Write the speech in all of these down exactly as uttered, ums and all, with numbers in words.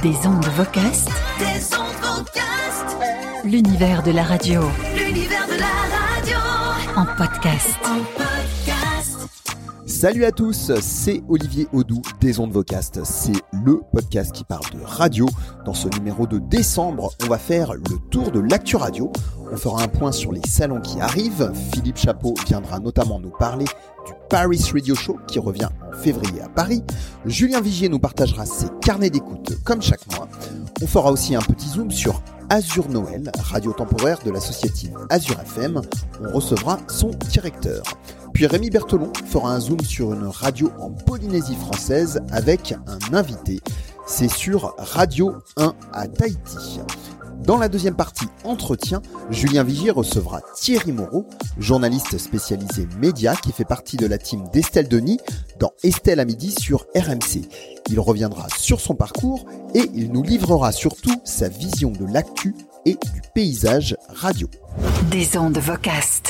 Des ondes Vocast. Des ondes Vocast. L'univers de la radio. L'univers de la radio. En podcast. En podcast. Salut à tous, c'est Olivier Audoux des ondes Vocast. C'est le podcast qui parle de radio. Dans ce numéro de décembre, on va faire le tour de l'actu radio. On fera un point sur les salons qui arrivent. Philippe Chapeau viendra notamment nous parler du Paris Radio Show qui revient en février à Paris. Julien Vigier nous partagera ses carnets d'écoute comme chaque mois. On fera aussi un petit zoom sur Azur Noël, radio temporaire de l'associative Azur F M. On recevra son directeur. Puis Rémi Bertolon fera un zoom sur une radio en Polynésie française avec un invité. C'est sur Radio un à Tahiti. Dans la deuxième partie entretien, Julien Vigier recevra Thierry Moreau, journaliste spécialisé médias qui fait partie de la team d'Estelle Denis dans Estelle à midi sur R M C. Il reviendra sur son parcours et il nous livrera surtout sa vision de l'actu et du paysage radio. Des ondes Vocast.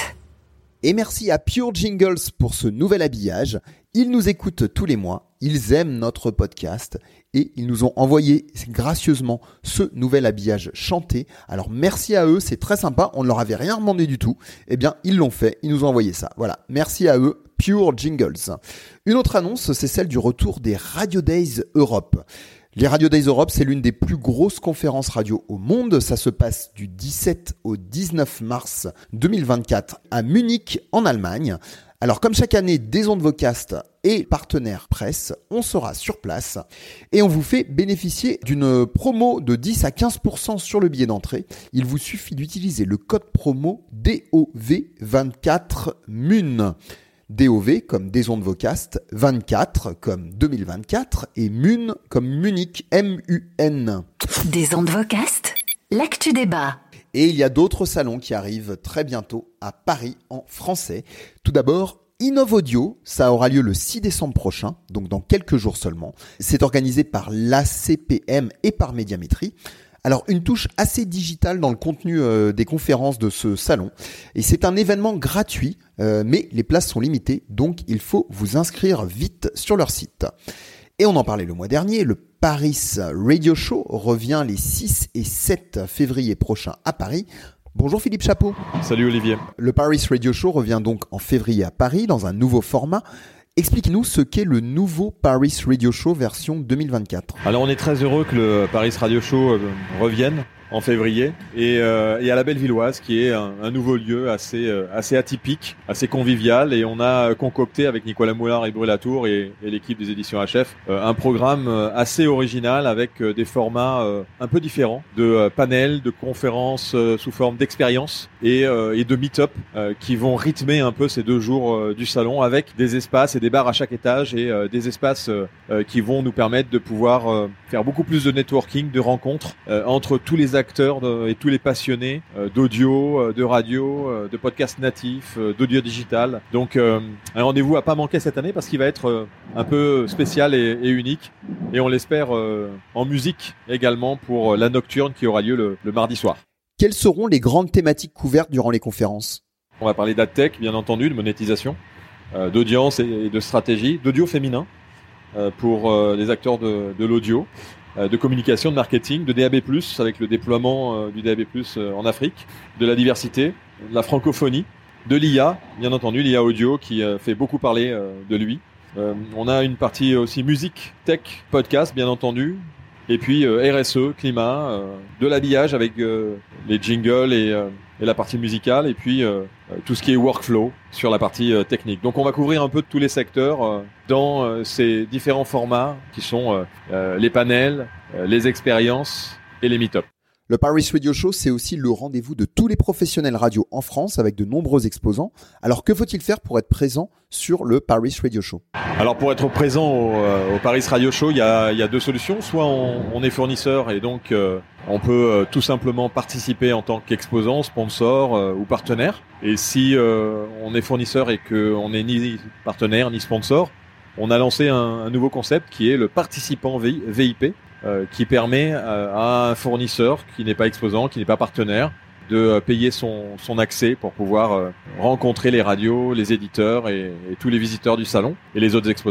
Et merci à Pure Jingles pour ce nouvel habillage. Ils nous écoutent tous les mois, ils aiment notre podcast et ils nous ont envoyé gracieusement ce nouvel habillage chanté. Alors merci à eux, c'est très sympa, on ne leur avait rien demandé du tout. Eh bien, ils l'ont fait, ils nous ont envoyé ça. Voilà, merci à eux, Pure Jingles. Une autre annonce, c'est celle du retour des Radio Days Europe. Les Radio Days Europe, c'est l'une des plus grosses conférences radio au monde. Ça se passe du dix-sept au dix-neuf mars deux mille vingt-quatre à Munich, en Allemagne. Alors, comme chaque année, des ondes Vocast et partenaires presse, on sera sur place et on vous fait bénéficier d'une promo de dix à quinze pour cent sur le billet d'entrée. Il vous suffit d'utiliser le code promo D O V vingt-quatre M U N. D O V comme des ondes Vocast, vingt-quatre comme deux mille vingt-quatre et M U N comme Munich, M U N. Des ondes Vocast, l'actu débat. Et il y a d'autres salons qui arrivent très bientôt à Paris en français. Tout d'abord, Innov Audio, ça aura lieu le six décembre prochain, donc dans quelques jours seulement. C'est organisé par l'A C P M et par Médiamétrie. Alors, une touche assez digitale dans le contenu euh, des conférences de ce salon. Et c'est un événement gratuit, euh, mais les places sont limitées, donc il faut vous inscrire vite sur leur site. Et on en parlait le mois dernier, le Paris Radio Show revient les six et sept février prochains à Paris. Bonjour Philippe Chapeau. Salut Olivier. Le Paris Radio Show revient donc en février à Paris dans un nouveau format. Explique-nous ce qu'est le nouveau Paris Radio Show version deux mille vingt-quatre. Alors on est très heureux que le Paris Radio Show revienne en février et, euh, et à la Bellevilloise qui est un, un nouveau lieu assez euh, assez atypique, assez convivial, et on a concocté avec Nicolas Moulard et Brulatour et, et l'équipe des éditions H F euh, un programme assez original avec euh, des formats euh, un peu différents de euh, panels, de conférences euh, sous forme d'expériences et, euh, et de meet-up euh, qui vont rythmer un peu ces deux jours euh, du salon avec des espaces et des bars à chaque étage et euh, des espaces euh, euh, qui vont nous permettre de pouvoir euh, faire beaucoup plus de networking, de rencontres euh, entre tous les acteurs de, et tous les passionnés euh, d'audio, euh, de radio, euh, de podcast natif, euh, d'audio digital. Donc euh, un rendez-vous à pas manquer cette année parce qu'il va être euh, un peu spécial et, et unique. Et on l'espère euh, en musique également pour la nocturne qui aura lieu le, le mardi soir. Quelles seront les grandes thématiques couvertes durant les conférences ? On va parler d'adtech, bien entendu, de monétisation, euh, d'audience et de stratégie, d'audio féminin euh, pour euh, les acteurs de, de l'audio, de communication, de marketing, de D A B plus, avec le déploiement euh, du D A B plus euh, en Afrique, de la diversité, de la francophonie, de l'I A, bien entendu, l'I A audio qui euh, fait beaucoup parler euh, de lui. Euh, on a une partie aussi musique, tech, podcast, bien entendu, et puis euh, R S E, climat, euh, de l'habillage avec euh, les jingles et, euh, et la partie musicale, et puis euh, tout ce qui est workflow sur la partie euh, technique. Donc on va couvrir un peu tous les secteurs euh, dans euh, ces différents formats qui sont euh, euh, les panels, euh, les expériences et les meet-up. Le Paris Radio Show, c'est aussi le rendez-vous de tous les professionnels radio en France avec de nombreux exposants. Alors que faut-il faire pour être présent sur le Paris Radio Show ? Alors pour être présent au, euh, au Paris Radio Show, il y a, il y a deux solutions. Soit on, on est fournisseur et donc euh, on peut euh, tout simplement participer en tant qu'exposant, sponsor euh, ou partenaire. Et si euh, on est fournisseur et qu'on n'est ni partenaire ni sponsor, on a lancé un, un nouveau concept qui est le participant V I P. Euh, qui permet euh, à un fournisseur qui n'est pas exposant, qui n'est pas partenaire, de euh, payer son, son accès pour pouvoir euh, rencontrer les radios, les éditeurs et, et tous les visiteurs du salon et les autres exposants.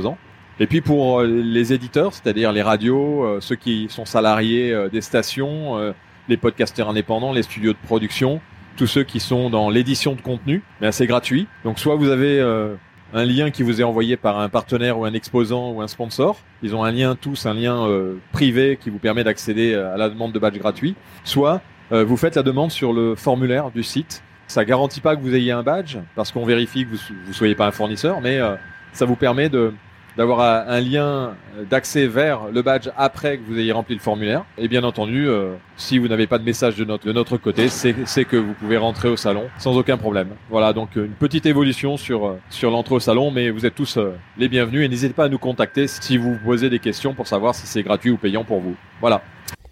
Et puis pour les éditeurs, c'est-à-dire les radios, euh, ceux qui sont salariés euh, des stations, euh, les podcasteurs indépendants, les studios de production, tous ceux qui sont dans l'édition de contenu, ben c'est gratuit. Donc soit vous avez euh, un lien qui vous est envoyé par un partenaire ou un exposant ou un sponsor. Ils ont un lien tous, un lien euh, privé qui vous permet d'accéder à la demande de badge gratuit. Soit euh, vous faites la demande sur le formulaire du site. Ça garantit pas que vous ayez un badge parce qu'on vérifie que vous vous soyez pas un fournisseur, mais euh, ça vous permet de d'avoir un lien d'accès vers le badge après que vous ayez rempli le formulaire. Et bien entendu, euh, si vous n'avez pas de message de notre, de notre côté, c'est, c'est que vous pouvez rentrer au salon sans aucun problème. Voilà, donc une petite évolution sur, sur l'entrée au salon, mais vous êtes tous euh, les bienvenus et n'hésitez pas à nous contacter si vous vous posez des questions pour savoir si c'est gratuit ou payant pour vous. Voilà.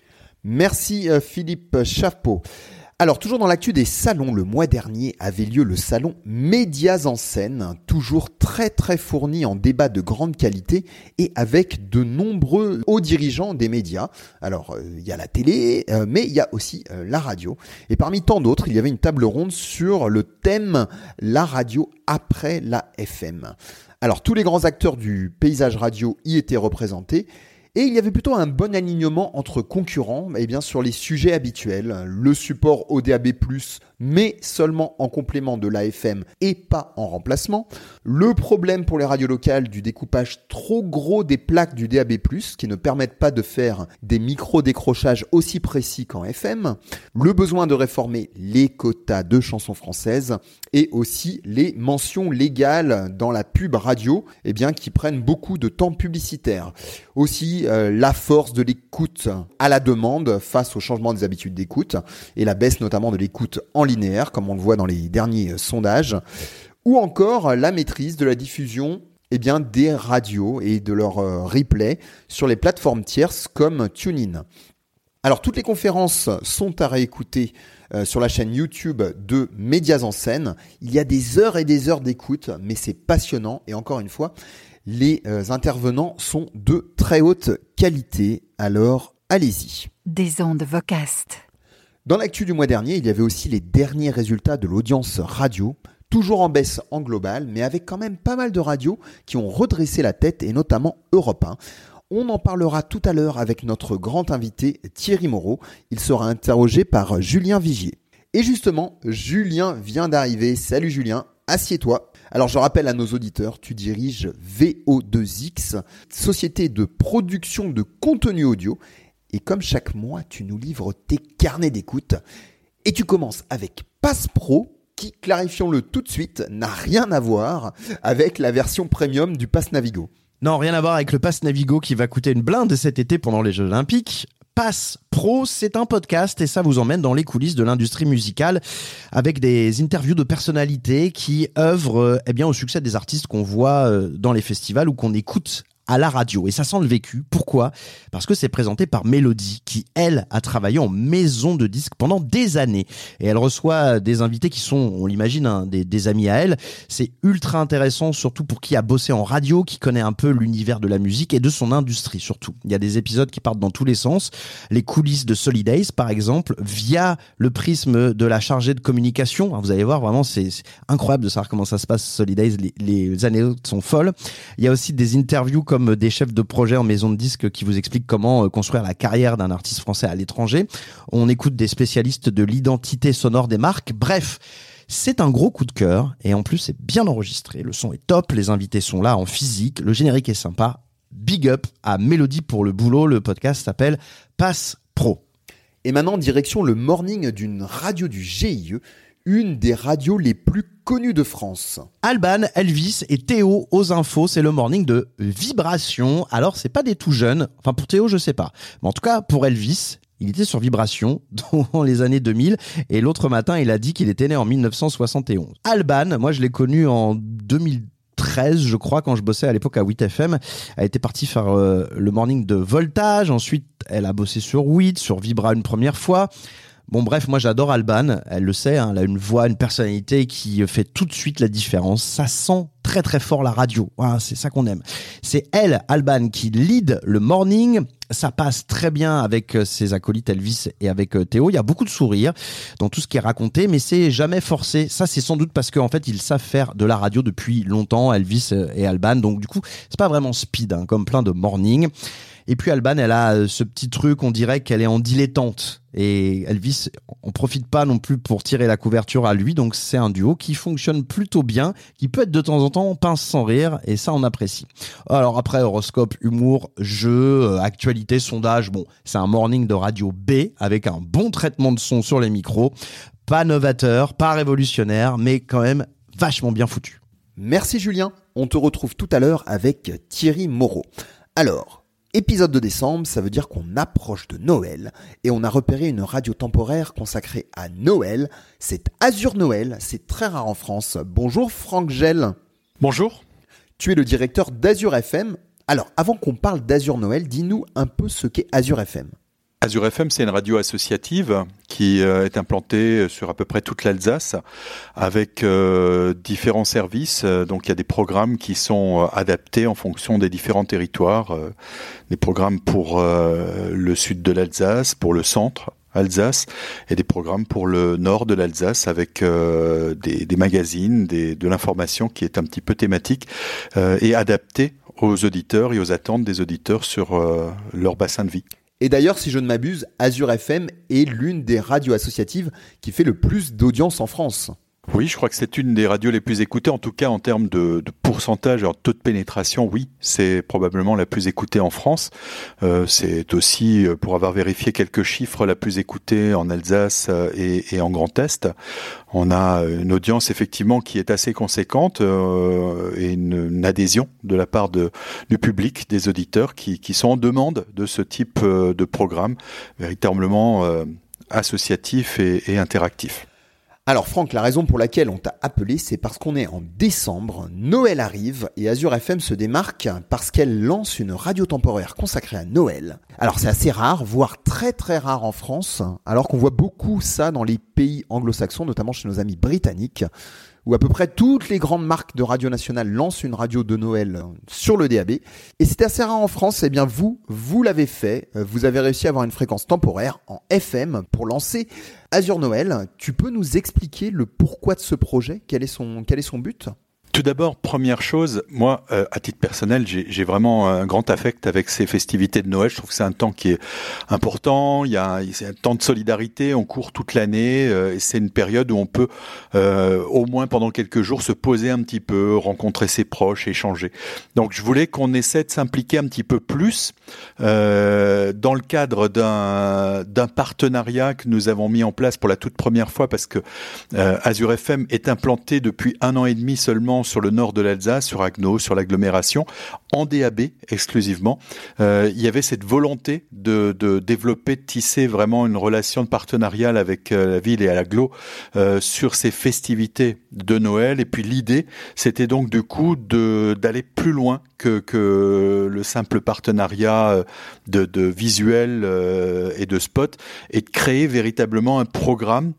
Merci euh, Philippe Chapeau. Alors, toujours dans l'actu des salons, le mois dernier avait lieu le salon Médias en scène, toujours très très fourni en débats de grande qualité et avec de nombreux hauts dirigeants des médias. Alors, il euh, y a la télé, euh, mais il y a aussi euh, la radio. Et parmi tant d'autres, il y avait une table ronde sur le thème « La radio après la F M ». Alors, tous les grands acteurs du paysage radio y étaient représentés. Et il y avait plutôt un bon alignement entre concurrents eh bien, sur les sujets habituels, le support au D A B plus, mais seulement en complément de l'A F M et pas en remplacement, le problème pour les radios locales du découpage trop gros des plaques du D A B plus, qui ne permettent pas de faire des micro-décrochages aussi précis qu'en F M, le besoin de réformer les quotas de chansons françaises et aussi les mentions légales dans la pub radio eh bien, qui prennent beaucoup de temps publicitaire. Aussi, euh, la force de l'écoute à la demande face au changement des habitudes d'écoute et la baisse notamment de l'écoute en linéaire, comme on le voit dans les derniers sondages, ou encore la maîtrise de la diffusion eh bien, des radios et de leur euh, replay sur les plateformes tierces comme TuneIn. Alors, toutes les conférences sont à réécouter euh, sur la chaîne YouTube de Médias en scène. Il y a des heures et des heures d'écoute, mais c'est passionnant et encore une fois, les euh, intervenants sont de très haute qualité, alors allez-y. Des ondes Vocast. Dans l'actu du mois dernier, il y avait aussi les derniers résultats de l'audience radio, toujours en baisse en global, mais avec quand même pas mal de radios qui ont redressé la tête, et notamment Europe un. On en parlera tout à l'heure avec notre grand invité Thierry Moreau. Il sera interrogé par Julien Vigier. Et justement, Julien vient d'arriver. Salut Julien, assieds-toi. Alors je rappelle à nos auditeurs, tu diriges V O deux X, société de production de contenu audio. Et comme chaque mois, tu nous livres tes carnets d'écoute. Et tu commences avec Pass Pro, qui, clarifions-le tout de suite, n'a rien à voir avec la version premium du Pass Navigo. Non, rien à voir avec le Pass Navigo qui va coûter une blinde cet été pendant les Jeux Olympiques. Pass Pro, c'est un podcast et ça vous emmène dans les coulisses de l'industrie musicale avec des interviews de personnalités qui œuvrent eh bien, au succès des artistes qu'on voit dans les festivals ou qu'on écoute à la radio. Et ça sent le vécu. Pourquoi ? Parce que c'est présenté par Mélodie, qui, elle, a travaillé en maison de disques pendant des années. Et elle reçoit des invités qui sont, on l'imagine, hein, des, des amis à elle. C'est ultra intéressant, surtout pour qui a bossé en radio, qui connaît un peu l'univers de la musique et de son industrie, surtout. Il y a des épisodes qui partent dans tous les sens. Les coulisses de Solidays, par exemple, via le prisme de la chargée de communication. Vous allez voir, vraiment, c'est, c'est incroyable de savoir comment ça se passe, Solidays. Les, les anecdotes sont folles. Il y a aussi des interviews comme des chefs de projet en maison de disques qui vous expliquent comment construire la carrière d'un artiste français à l'étranger. On écoute des spécialistes de l'identité sonore des marques. Bref, c'est un gros coup de cœur et en plus c'est bien enregistré. Le son est top, les invités sont là en physique, le générique est sympa. Big up à Mélodie pour le boulot. Le podcast s'appelle Pass Pro. Et maintenant, direction le morning d'une radio du G I E, une des radios les plus connues de France. Alban, Elvis et Théo aux infos, c'est le morning de Vibration. Alors, c'est pas des tout jeunes. Enfin, pour Théo, je sais pas. Mais en tout cas, pour Elvis, il était sur Vibration dans les années deux mille et l'autre matin, il a dit qu'il était né en dix-neuf cent soixante et onze. Alban, moi, je l'ai connu en deux mille treize, je crois, quand je bossais à l'époque à huit F M. Elle était partie faire euh, le morning de Voltage. Ensuite, elle a bossé sur huit, sur Vibra une première fois. Bon bref, moi j'adore Alban, elle le sait, hein, elle a une voix, une personnalité qui fait tout de suite la différence. Ça sent très très fort la radio, voilà, c'est ça qu'on aime. C'est elle, Alban, qui lead le morning Ça passe très bien avec ses acolytes Elvis et avec Théo. Il y a beaucoup de sourires dans tout ce qui est raconté, mais c'est jamais forcé. Ça, c'est sans doute parce qu'en fait, ils savent faire de la radio depuis longtemps, Elvis et Alban. Donc, du coup, c'est pas vraiment speed, hein, comme plein de morning. Et puis Alban, elle a ce petit truc, on dirait qu'elle est en dilettante. Et Elvis, on profite pas non plus pour tirer la couverture à lui. Donc c'est un duo qui fonctionne plutôt bien, qui peut être de temps en temps pince sans rire, et ça on apprécie. Alors après, horoscope, humour, jeu, actualité, sondage, bon, c'est un morning de radio B avec un bon traitement de son sur les micros. Pas novateur, pas révolutionnaire, mais quand même vachement bien foutu. Merci Julien, on te retrouve tout à l'heure avec Thierry Moreau. Alors, épisode de décembre, ça veut dire qu'on approche de Noël et on a repéré une radio temporaire consacrée à Noël. C'est Azur Noël, c'est très rare en France. Bonjour Franck Gel. Bonjour. Tu es le directeur d'Azur F M. Alors, avant qu'on parle d'Azur Noël, dis-nous un peu ce qu'est Azur F M. Azur F M, c'est une radio associative qui euh, est implantée sur à peu près toute l'Alsace avec euh, différents services. Donc, il y a des programmes qui sont euh, adaptés en fonction des différents territoires. Euh, des programmes pour euh, le sud de l'Alsace, pour le centre Alsace, et des programmes pour le nord de l'Alsace avec euh, des, des magazines, des, de l'information qui est un petit peu thématique euh, et adaptée aux auditeurs et aux attentes des auditeurs sur euh, leur bassin de vie. Et d'ailleurs, si je ne m'abuse, Azur F M est l'une des radios associatives qui fait le plus d'audience en France. Oui, je crois que c'est une des radios les plus écoutées, en tout cas en termes de, de pourcentage, en taux de pénétration, oui, c'est probablement la plus écoutée en France. Euh, c'est aussi, pour avoir vérifié quelques chiffres, la plus écoutée en Alsace et, et en Grand Est. On a une audience effectivement qui est assez conséquente euh, et une, une adhésion de la part de, du public, des auditeurs qui, qui sont en demande de ce type de programme véritablement euh, associatif et, et interactif. Alors Franck, la raison pour laquelle on t'a appelé, c'est parce qu'on est en décembre, Noël arrive et Azur F M se démarque parce qu'elle lance une radio temporaire consacrée à Noël. Alors c'est assez rare, voire très très rare en France, alors qu'on voit beaucoup ça dans les pays anglo-saxons, notamment chez nos amis britanniques, où à peu près toutes les grandes marques de radio nationale lancent une radio de Noël sur le D A B. Et c'était assez rare en France, et bien vous, vous l'avez fait. Vous avez réussi à avoir une fréquence temporaire en F M pour lancer Azur Noël. Tu peux nous expliquer le pourquoi de ce projet ? Quel est son, quel est son but ? Tout d'abord, première chose, moi, euh, à titre personnel, j'ai, j'ai vraiment un grand affect avec ces festivités de Noël. Je trouve que c'est un temps qui est important. Il y a, c'est un temps de solidarité. On court toute l'année euh, et c'est une période où on peut, euh, au moins pendant quelques jours, se poser un petit peu, rencontrer ses proches, échanger. Donc, je voulais qu'on essaie de s'impliquer un petit peu plus euh, dans le cadre d'un, d'un partenariat que nous avons mis en place pour la toute première fois, parce que euh, Azur F M est implanté depuis un an et demi seulement sur le nord de l'Alsace, sur Haguenau, sur l'agglomération, en D A B exclusivement. Euh, il y avait cette volonté de, de développer, de tisser vraiment une relation de partenariat avec euh, la ville et à l'agglo euh, sur ces festivités de Noël. Et puis l'idée, c'était donc du coup de, d'aller plus loin que, que le simple partenariat de, de visuels euh, et de spots, et de créer véritablement un programme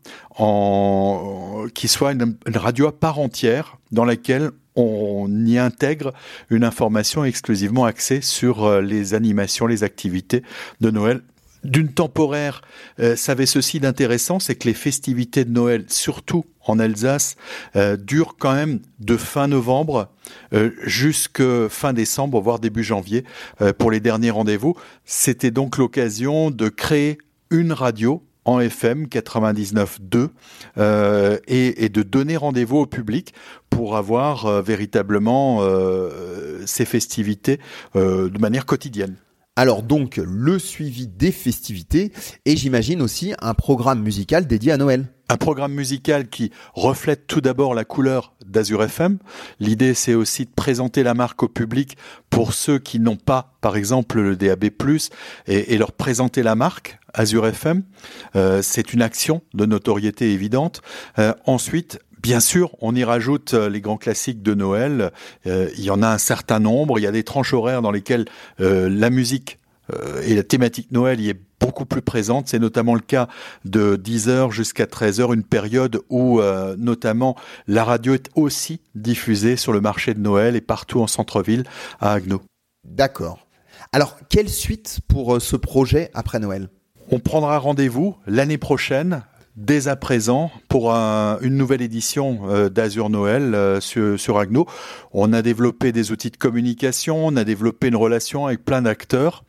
en, qui soit une, une radio à part entière dans laquelle on y intègre une information exclusivement axée sur les animations, les activités de Noël. D'une temporaire, euh, ça avait ceci d'intéressant, c'est que les festivités de Noël, surtout en Alsace, euh, durent quand même de fin novembre euh, jusque fin décembre, voire début janvier, euh, pour les derniers rendez-vous. C'était donc l'occasion de créer une radio en F M quatre-vingt-dix-neuf deux euh, et, et de donner rendez-vous au public pour avoir euh, véritablement euh, ces festivités euh, de manière quotidienne. Alors donc, le suivi des festivités et j'imagine aussi un programme musical dédié à Noël. Un programme musical qui reflète tout d'abord la couleur d'Azur F M. L'idée, c'est aussi de présenter la marque au public pour ceux qui n'ont pas, par exemple, le D A B plus, et, et leur présenter la marque Azur F M. Euh, c'est une action de notoriété évidente. Euh, ensuite, bien sûr, on y rajoute les grands classiques de Noël. Euh, il y en a un certain nombre. Il y a des tranches horaires dans lesquelles euh, la musique euh, et la thématique Noël y est beaucoup plus présente. C'est notamment le cas de dix heures jusqu'à treize heures, une période où euh, notamment la radio est aussi diffusée sur le marché de Noël et partout en centre-ville à Haguenau. D'accord. Alors, quelle suite pour euh, ce projet après Noël ? On prendra rendez-vous l'année prochaine, dès à présent, pour un, une nouvelle édition euh, d'Azur Noël euh, sur, sur Agno. On a développé des outils de communication, on a développé une relation avec plein d'acteurs.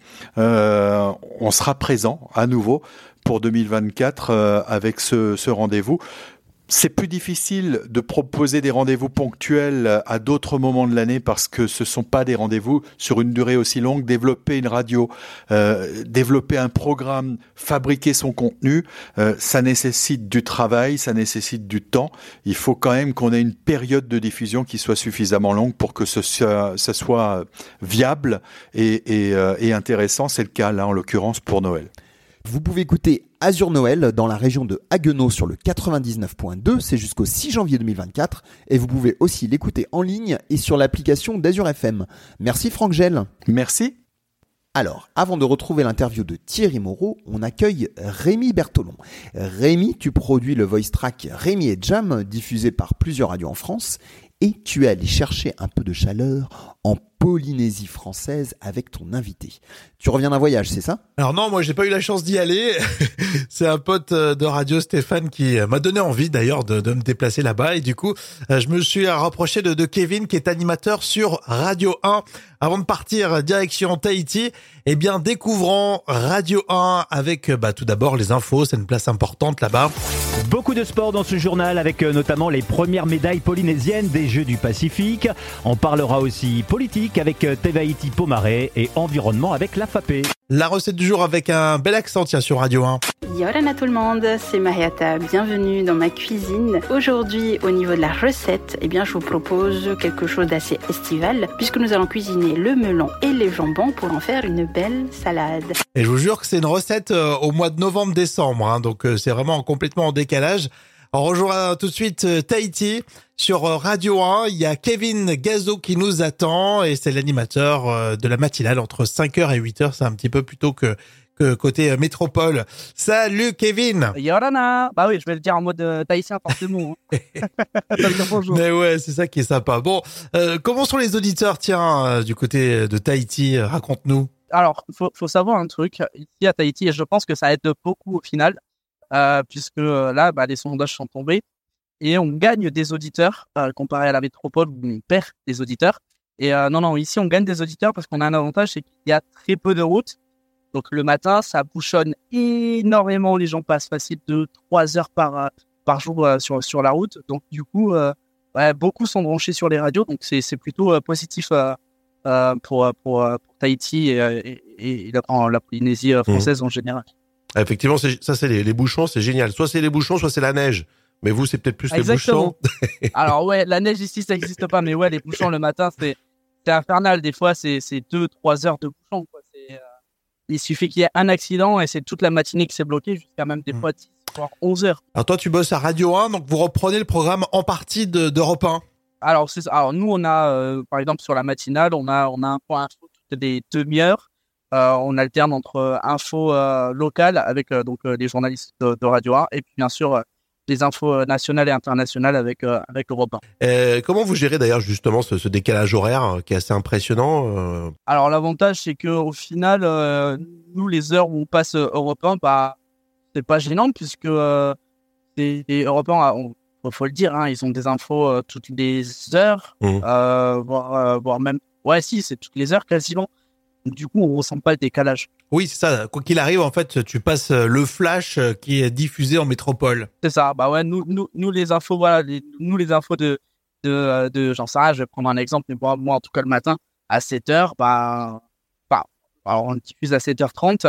Euh, on sera présent à nouveau pour deux mille vingt-quatre euh, avec ce, ce rendez-vous. C'est plus difficile de proposer des rendez-vous ponctuels à d'autres moments de l'année parce que ce sont pas des rendez-vous sur une durée aussi longue. Développer une radio, euh, développer un programme, fabriquer son contenu, euh, ça nécessite du travail, ça nécessite du temps. Il faut quand même qu'on ait une période de diffusion qui soit suffisamment longue pour que ce soit, ça soit viable et, et, euh, et intéressant. C'est le cas là en l'occurrence pour Noël. Vous pouvez écouter Azur Noël dans la région de Haguenau sur le quatre-vingt-dix-neuf point deux, c'est jusqu'au six janvier deux mille vingt-quatre, et vous pouvez aussi l'écouter en ligne et sur l'application d'Azur F M. Merci Franck Gel. Merci. Alors, avant de retrouver l'interview de Thierry Moreau, on accueille Rémi Bertolon. Rémi, tu produis le voice track Rémi et Jam, diffusé par plusieurs radios en France, et tu es allé chercher un peu de chaleur en Polynésie française avec ton invité. Tu reviens d'un voyage, c'est ça ? Alors non, moi j'ai pas eu la chance d'y aller. C'est un pote de radio, Stéphane, qui m'a donné envie d'ailleurs de, de me déplacer là-bas. Et du coup, je me suis rapproché de, de Kevin, qui est animateur sur Radio un. Avant de partir direction Tahiti, eh bien découvrons Radio un avec bah, tout d'abord les infos. C'est une place importante là-bas. Beaucoup de sport dans ce journal avec notamment les premières médailles polynésiennes des Jeux du Pacifique. On parlera aussi politique avec Tevaïti Pomaré et environnement avec la F A P. La recette du jour avec un bel accent, tiens, sur Radio un. Yorana tout le monde, c'est Mariata, bienvenue dans ma cuisine. Aujourd'hui, au niveau de la recette, eh bien, je vous propose quelque chose d'assez estival puisque nous allons cuisiner le melon et les jambons pour en faire une belle salade. Et je vous jure que c'est une recette euh, au mois de novembre-décembre, hein, donc euh, c'est vraiment complètement en décalage. On rejoint tout de suite euh, Tahiti sur euh, Radio un. Il y a Kevin Gazo qui nous attend et c'est l'animateur euh, de la matinale entre cinq heures et huit heures. C'est un petit peu plus tôt que, que côté euh, métropole. Salut Kevin. Yorana. Bah oui, je vais le dire en mode euh, tahitien forcément. Hein. Bonjour. Mais ouais, c'est ça qui est sympa. Bon, euh, comment sont les auditeurs, tiens, euh, du côté de Tahiti? Raconte-nous. Alors, faut, faut savoir un truc ici à Tahiti et je pense que ça aide beaucoup au final. Euh, puisque euh, là, bah, les sondages sont tombés et on gagne des auditeurs euh, comparé à la métropole où on perd des auditeurs. Et euh, non, non, ici on gagne des auditeurs parce qu'on a un avantage, c'est qu'il y a très peu de routes. Donc le matin, ça bouchonne énormément. Les gens passent facile deux, trois heures par euh, par jour euh, sur sur la route. Donc du coup, euh, ouais, beaucoup sont branchés sur les radios. Donc c'est c'est plutôt euh, positif euh, euh, pour pour pour Tahiti et, et, et, et la, en, la Polynésie euh, française mmh. en général. Effectivement, c'est, ça c'est les, les bouchons, c'est génial. Soit c'est les bouchons, soit c'est la neige. Mais vous, c'est peut-être plus Exactement. les bouchons. Alors ouais, la neige ici, ça n'existe pas. Mais ouais, les bouchons le matin, c'est, c'est infernal. Des fois, c'est, c'est deux, trois heures de bouchons. Quoi. C'est, euh, il suffit qu'il y ait un accident et c'est toute la matinée qui s'est bloquée, jusqu'à même des fois dix, voire onze heures. Alors toi, tu bosses à Radio un, donc vous reprenez le programme en partie de, d'Europe un. Alors, c'est, alors nous, on a, euh, par exemple, sur la matinale, on a, on a un point info toutes les demi-heures. Euh, on alterne entre euh, infos euh, locales avec euh, donc euh, les journalistes de, de Radio un et puis bien sûr euh, les infos euh, nationales et internationales avec euh, avec Europe un. Euh, comment vous gérez d'ailleurs justement ce, ce décalage horaire euh, qui est assez impressionnant euh... Alors l'avantage c'est que au final euh, nous les heures où on passe euh, Europe un, bah c'est pas gênant puisque euh, c'est, les Europe un, on, faut le dire, hein, ils ont des infos euh, toutes les heures, mmh. euh, voire euh, voire même ouais si c'est toutes les heures quasiment. Du coup, on ressent pas le décalage. Oui, c'est ça. Quoi qu'il arrive, en fait, tu passes le flash qui est diffusé en métropole. C'est ça. Bah ouais, nous, nous, nous les infos, voilà, les, nous les infos de, de, de, j'en sais rien, je vais prendre un exemple, mais moi, moi en tout cas le matin à sept heures, bah, bah, alors on diffuse à sept heures trente,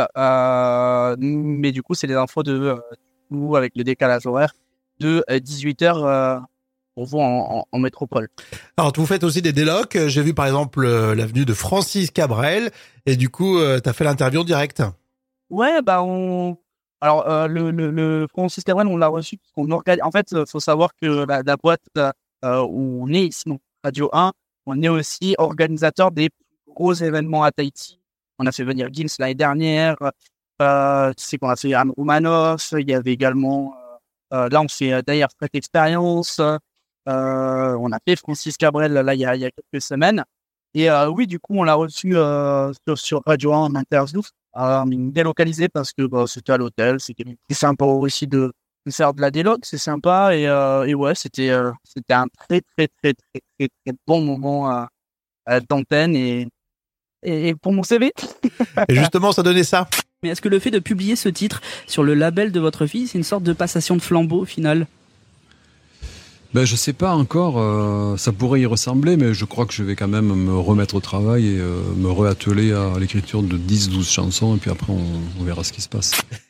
euh, mais du coup, c'est les infos de, euh, nous avec le décalage horaire de dix-huit heures. Euh, pour vous en, en, en métropole. Alors, vous faites aussi des délocs. J'ai vu par exemple euh, l'avenue de Francis Cabrel et du coup, euh, tu as fait l'interview en direct. Ouais, bah on. Alors, euh, le, le, le Francis Cabrel, on l'a reçu parce qu'on organise. En fait, il faut savoir que la, la boîte euh, où on est ici, donc Radio un, on est aussi organisateur des gros événements à Tahiti. On a fait venir Gims l'année dernière. Euh, tu sais qu'on a fait Anne Roumanoff. Il y avait également. Euh, là, on fait euh, d'ailleurs Fret Experience. Euh, on a fait Francis Cabrel là il y a, il y a quelques semaines Et euh, oui, du coup, on l'a reçu euh, sur, sur Radio un en interview, euh, délocalisé parce que bah, c'était à l'hôtel. C'était sympa aussi de, de faire de la déloc, c'est sympa. Et, euh, et ouais, c'était euh, c'était un très, très, très, très, très, très bon moment à, à d'antenne et, et, et pour mon C V. Et justement, ça donnait ça. Mais est-ce que le fait de publier ce titre sur le label de votre fille, c'est une sorte de passation de flambeau au final ? Ben, je sais pas encore, euh, ça pourrait y ressembler, mais je crois que je vais quand même me remettre au travail et euh, me réatteler à l'écriture de dix douze chansons, et puis après on, on verra ce qui se passe.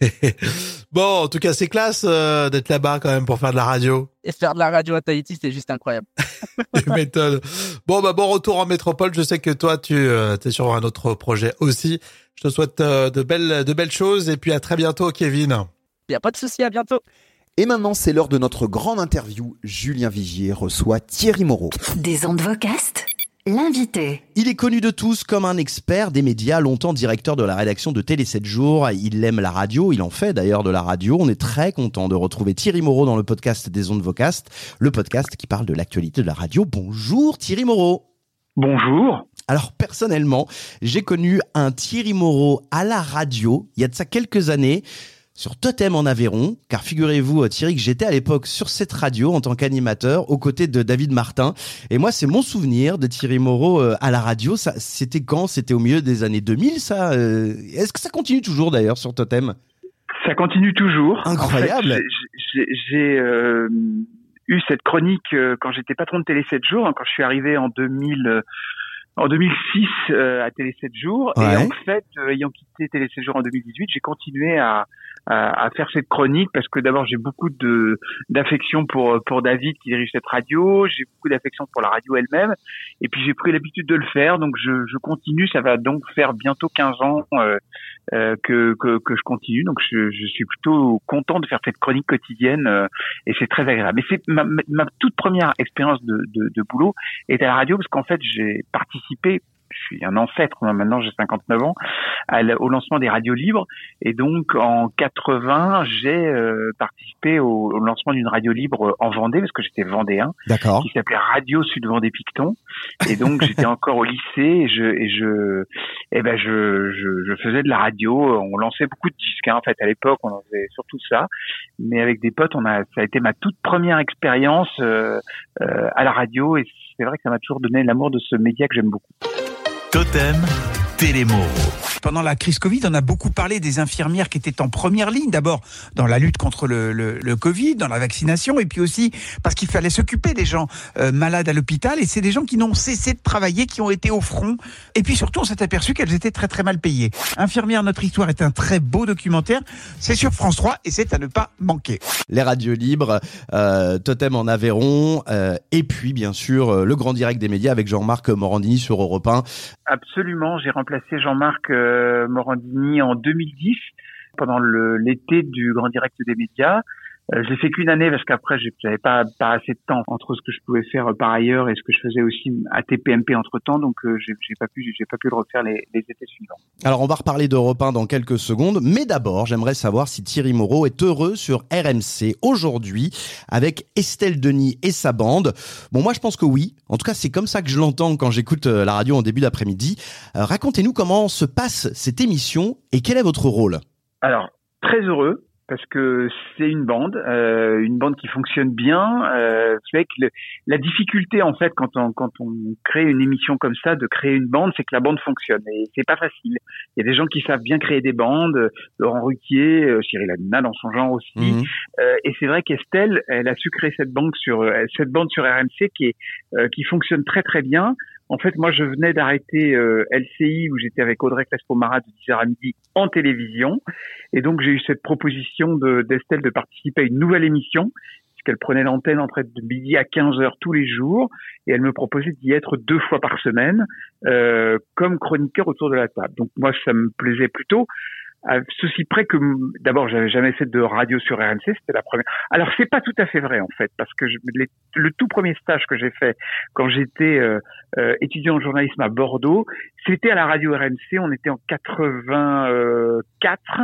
Bon, en tout cas, c'est classe euh, d'être là-bas quand même pour faire de la radio. Et faire de la radio à Tahiti, c'est juste incroyable. Tu m'étonnes. Bon, bah bon retour en métropole. Je sais que toi, tu euh, es sur un autre projet aussi. Je te souhaite euh, de belles, de belles choses et puis à très bientôt, Kevin. Il n'y a pas de souci, à bientôt. Et maintenant, c'est l'heure de notre grande interview. Julien Vigier reçoit Thierry Moreau. Des ondes Vocast, l'invité. Il est connu de tous comme un expert des médias, longtemps directeur de la rédaction de Télé sept jours. Il aime la radio, il en fait d'ailleurs de la radio. On est très content de retrouver Thierry Moreau dans le podcast des ondes Vocast, le podcast qui parle de l'actualité de la radio. Bonjour Thierry Moreau. Bonjour. Alors personnellement, j'ai connu un Thierry Moreau à la radio, il y a de ça quelques années, sur Totem en Aveyron, car figurez-vous Thierry que j'étais à l'époque sur cette radio en tant qu'animateur aux côtés de David Martin. Et moi c'est mon souvenir de Thierry Moreau euh, à la radio. Ça, c'était quand ? C'était au milieu des années deux mille ça euh, Est-ce que ça continue toujours d'ailleurs sur Totem ? Ça continue toujours. Incroyable. En fait, j'ai, j'ai, j'ai euh, eu cette chronique euh, quand j'étais patron de Télé sept jours, hein, quand je suis arrivé en deux mille... Euh, En deux mille six euh, à Télé sept jours, ouais. Et en fait, euh, ayant quitté Télé sept jours en deux mille dix-huit, j'ai continué à, à, à faire cette chronique parce que d'abord j'ai beaucoup de d'affection pour pour David qui dirige cette radio, j'ai beaucoup d'affection pour la radio elle-même, et puis j'ai pris l'habitude de le faire, donc je, je continue. Ça va donc faire bientôt quinze ans euh, euh, que, que que je continue, donc je, je suis plutôt content de faire cette chronique quotidienne euh, et c'est très agréable. Mais c'est ma, ma toute première expérience de, de, de boulot est à la radio parce qu'en fait j'ai participé, je suis un ancêtre, maintenant j'ai cinquante-neuf ans, à au lancement des radios libres. Et donc en quatre-vingts, j'ai euh, participé au, au lancement d'une radio libre en Vendée, parce que j'étais vendéen, D'accord. qui s'appelait Radio Sud Vendée Picton. Et donc j'étais encore au lycée et je et je et ben je, je je faisais de la radio. On lançait beaucoup de disques, hein. En fait à l'époque on en faisait surtout ça, mais avec des potes, on a ça a été ma toute première expérience euh, euh, à la radio, et c'est vrai que ça m'a toujours donné l'amour de ce média que j'aime beaucoup. Totem Télémoreau. Pendant la crise Covid, on a beaucoup parlé des infirmières qui étaient en première ligne, d'abord dans la lutte contre le, le, le Covid, dans la vaccination, et puis aussi parce qu'il fallait s'occuper des gens euh, malades à l'hôpital, et c'est des gens qui n'ont cessé de travailler, qui ont été au front, et puis surtout on s'est aperçu qu'elles étaient très très mal payées. Infirmières, notre histoire est un très beau documentaire, c'est sur France trois et c'est à ne pas manquer. Les radios libres, euh, Totem en Aveyron, euh, et puis bien sûr euh, le grand direct des médias avec Jean-Marc Morandini sur Europe un. Absolument, j'ai remplacé Jean-Marc euh, Morandini en deux mille dix pendant le, l'été du Grand Direct des médias. Euh, j'ai fait qu'une année parce qu'après j'avais pas pas assez de temps entre ce que je pouvais faire par ailleurs et ce que je faisais aussi à T P M P entre temps, donc euh, j'ai, j'ai pas pu j'ai pas pu le refaire les, les étés suivants. Alors on va reparler d'Europe un dans quelques secondes, mais d'abord j'aimerais savoir si Thierry Moreau est heureux sur R M C aujourd'hui avec Estelle Denis et sa bande. Bon, moi je pense que oui. En tout cas c'est comme ça que je l'entends quand j'écoute la radio en début d'après-midi. Euh, racontez-nous comment se passe cette émission et quel est votre rôle. Alors très heureux. Parce que c'est une bande, euh, une bande qui fonctionne bien. Euh, c'est vrai que le, la difficulté en fait quand on quand on crée une émission comme ça, de créer une bande, c'est que la bande fonctionne et c'est pas facile. Il y a des gens qui savent bien créer des bandes, Laurent Ruquier, euh, Cyril Hanouna dans son genre aussi. Mmh. Euh, et c'est vrai qu'Estelle, elle a su créer cette bande sur cette bande sur R M C qui est euh, qui fonctionne très très bien. En fait, moi, je venais d'arrêter euh, L C I où j'étais avec Audrey Crespo-Marat de dix heures à midi en télévision. Et donc, j'ai eu cette proposition de, d'Estelle de participer à une nouvelle émission, puisqu'elle prenait l'antenne entre de midi à quinze heures tous les jours. Et elle me proposait d'y être deux fois par semaine euh, comme chroniqueur autour de la table. Donc, moi, ça me plaisait plutôt. à ceci près que, d'abord, j'avais jamais fait de radio sur R M C, c'était la première. Alors, c'est pas tout à fait vrai, en fait, parce que je, les, le tout premier stage que j'ai fait quand j'étais euh, euh, étudiant en journalisme à Bordeaux, c'était à la radio R M C, on était en quatre-vingt-quatre,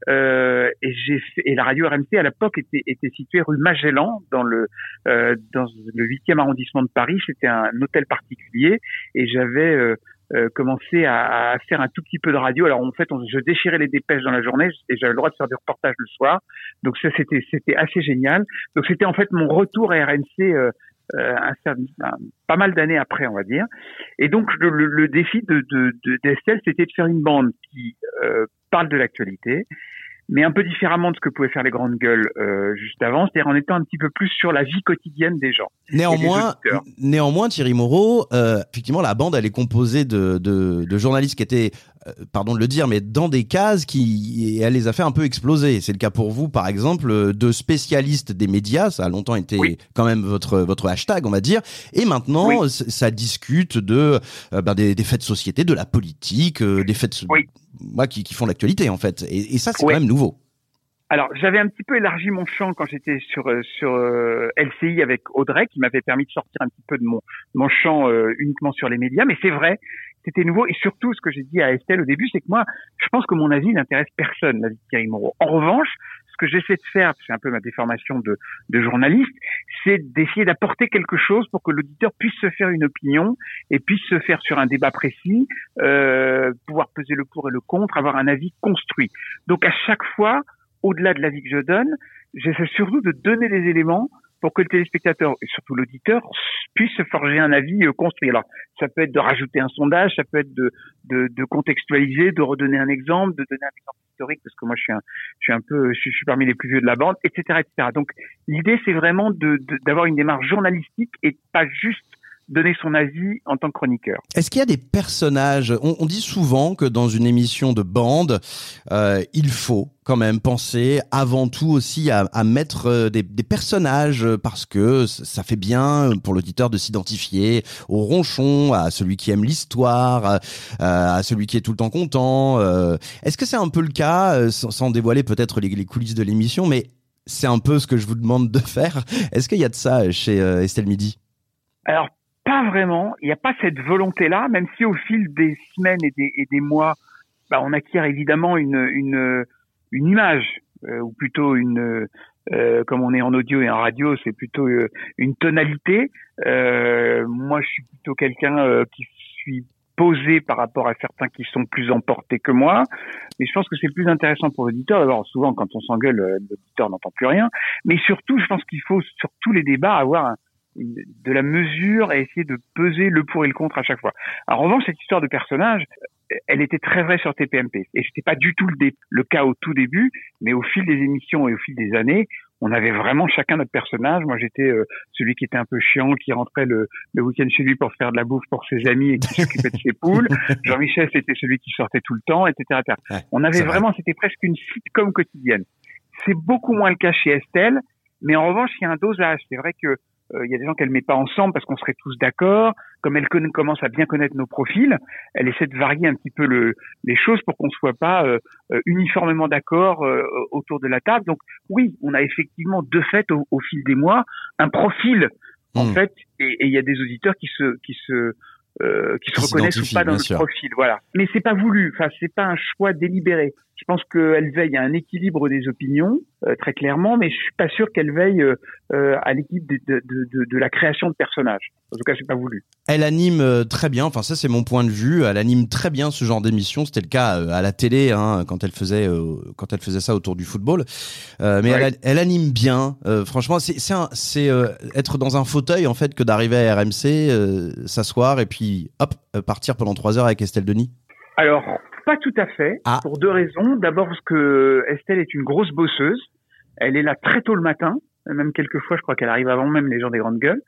euh, et j'ai fait, et la radio R M C, à l'époque, était, était située rue Magellan, dans le, euh, dans le huitième arrondissement de Paris. C'était un hôtel particulier, et j'avais, euh, Euh, commencer à, à faire un tout petit peu de radio. Alors en fait, on, je déchirais les dépêches dans la journée et j'avais le droit de faire des reportages le soir. Donc ça, c'était c'était assez génial. Donc c'était en fait mon retour à R M C euh, euh, un, un, pas mal d'années après, on va dire. Et donc le, le, le défi de, de, de d'Estelle, c'était de faire une bande qui euh, parle de l'actualité, mais un peu différemment de ce que pouvaient faire les grandes gueules euh, juste avant, c'est-à-dire en étant un petit peu plus sur la vie quotidienne des gens. Néanmoins, néanmoins, Thierry Moreau, euh, effectivement, la bande, elle est composée de, de, de journalistes qui étaient, euh, pardon de le dire, mais dans des cases qui, elle les a fait un peu exploser. C'est le cas pour vous, par exemple, de spécialistes des médias. Ça a longtemps été oui. quand même votre votre hashtag, on va dire. Et maintenant, oui. ça discute de euh, ben des, des faits de société, de la politique, euh, des faits de, oui. moi, qui, qui font l'actualité en fait. Et, et ça, c'est oui. quand même nouveau. Alors, j'avais un petit peu élargi mon champ quand j'étais sur sur euh, L C I avec Audrey, qui m'avait permis de sortir un petit peu de mon mon champ euh, uniquement sur les médias. Mais c'est vrai, c'était nouveau. Et surtout, ce que j'ai dit à Estelle au début, c'est que moi, je pense que mon avis n'intéresse personne, l'avis de Thierry Moreau. En revanche, ce que j'essaie de faire, c'est un peu ma déformation de de journaliste, c'est d'essayer d'apporter quelque chose pour que l'auditeur puisse se faire une opinion et puisse se faire sur un débat précis, euh, pouvoir peser le pour et le contre, avoir un avis construit. Donc à chaque fois, au-delà de l'avis que je donne, j'essaie surtout de donner les éléments pour que le téléspectateur et surtout l'auditeur puisse se forger un avis construit. Alors, ça peut être de rajouter un sondage, ça peut être de, de, de contextualiser, de redonner un exemple, de donner un exemple historique, parce que moi, je suis un, je suis un peu, je suis, je suis parmi les plus vieux de la bande, et cetera, et cetera. Donc, l'idée, c'est vraiment de, de, d'avoir une démarche journalistique et pas juste donner son avis en tant que chroniqueur. Est-ce qu'il y a des personnages, on, on dit souvent que dans une émission de bande, euh, il faut quand même penser avant tout aussi à, à mettre des, des personnages parce que ça fait bien pour l'auditeur de s'identifier au ronchon, à celui qui aime l'histoire, à, à celui qui est tout le temps content. Euh, est-ce que c'est un peu le cas, sans, sans dévoiler peut-être les, les coulisses de l'émission, mais c'est un peu ce que je vous demande de faire. Est-ce qu'il y a de ça chez euh, Estelle Midi ? Alors, pas vraiment. Il n'y a pas cette volonté-là, même si au fil des semaines et des, et des mois, bah, on acquiert évidemment une, une, une image, euh, ou plutôt une, euh, comme on est en audio et en radio, c'est plutôt euh, une tonalité. Euh, moi, je suis plutôt quelqu'un euh, qui suis posé par rapport à certains qui sont plus emportés que moi. Mais je pense que c'est le plus intéressant pour l'auditeur. D'abord, souvent, quand on s'engueule, l'auditeur n'entend plus rien. Mais surtout, je pense qu'il faut, sur tous les débats, avoir un, de la mesure et essayer de peser le pour et le contre à chaque fois. En revanche, cette histoire de personnage, elle était très vraie sur T P M P. Et c'était pas du tout le, dé- le cas au tout début, mais au fil des émissions et au fil des années, on avait vraiment chacun notre personnage. Moi, j'étais euh, celui qui était un peu chiant, qui rentrait le, le week-end chez lui pour faire de la bouffe pour ses amis et qui s'occupait de ses poules. Jean-Michel, c'était celui qui sortait tout le temps, et cetera et cetera. Ouais, on avait vraiment, c'était presque une sitcom quotidienne. C'est beaucoup moins le cas chez Estelle, mais en revanche, il y a un dosage. C'est vrai que il euh, y a des gens qu'elle met pas ensemble parce qu'on serait tous d'accord. Comme elle con- commence à bien connaître nos profils, elle essaie de varier un petit peu le, les choses pour qu'on soit pas euh, euh, uniformément d'accord euh, autour de la table. Donc oui, on a effectivement de fait au, au fil des mois un profil en mmh. fait, et il y a des auditeurs qui se qui se euh, qui se reconnaissent ou pas dans le sûr. profil, voilà. Mais c'est pas voulu, enfin c'est pas un choix délibéré. Je pense qu'elle veille à un équilibre des opinions, euh, très clairement, mais je suis pas sûr qu'elle veille euh, à l'équipe de, de, de, de la création de personnages. En tout cas, c'est pas voulu. Elle anime euh, très bien, enfin ça c'est mon point de vue, elle anime très bien ce genre d'émission. C'était le cas euh, à la télé hein, quand elle faisait euh, quand elle faisait ça autour du football. Euh, mais ouais. elle, elle anime bien. Euh, franchement, c'est c'est, un, c'est euh, être dans un fauteuil en fait que d'arriver à R M C, euh, s'asseoir et puis hop euh, partir pendant trois heures avec Estelle Denis. Alors. Pas tout à fait, ah. pour deux raisons. D'abord parce que Estelle est une grosse bosseuse. Elle est là très tôt le matin, même quelquefois je crois qu'elle arrive avant même les gens des grandes gueules,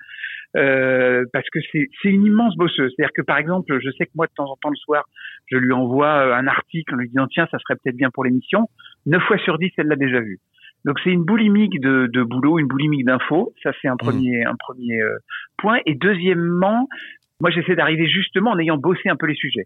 euh, parce que c'est, c'est une immense bosseuse. C'est-à-dire que par exemple, je sais que moi de temps en temps le soir, je lui envoie un article en lui disant tiens ça serait peut-être bien pour l'émission. Neuf fois sur dix, elle l'a déjà vu. Donc c'est une boulimique de, de boulot, une boulimique d'infos. Ça c'est un premier, mmh. un premier euh, point. Et deuxièmement, moi j'essaie d'arriver justement en ayant bossé un peu les sujets.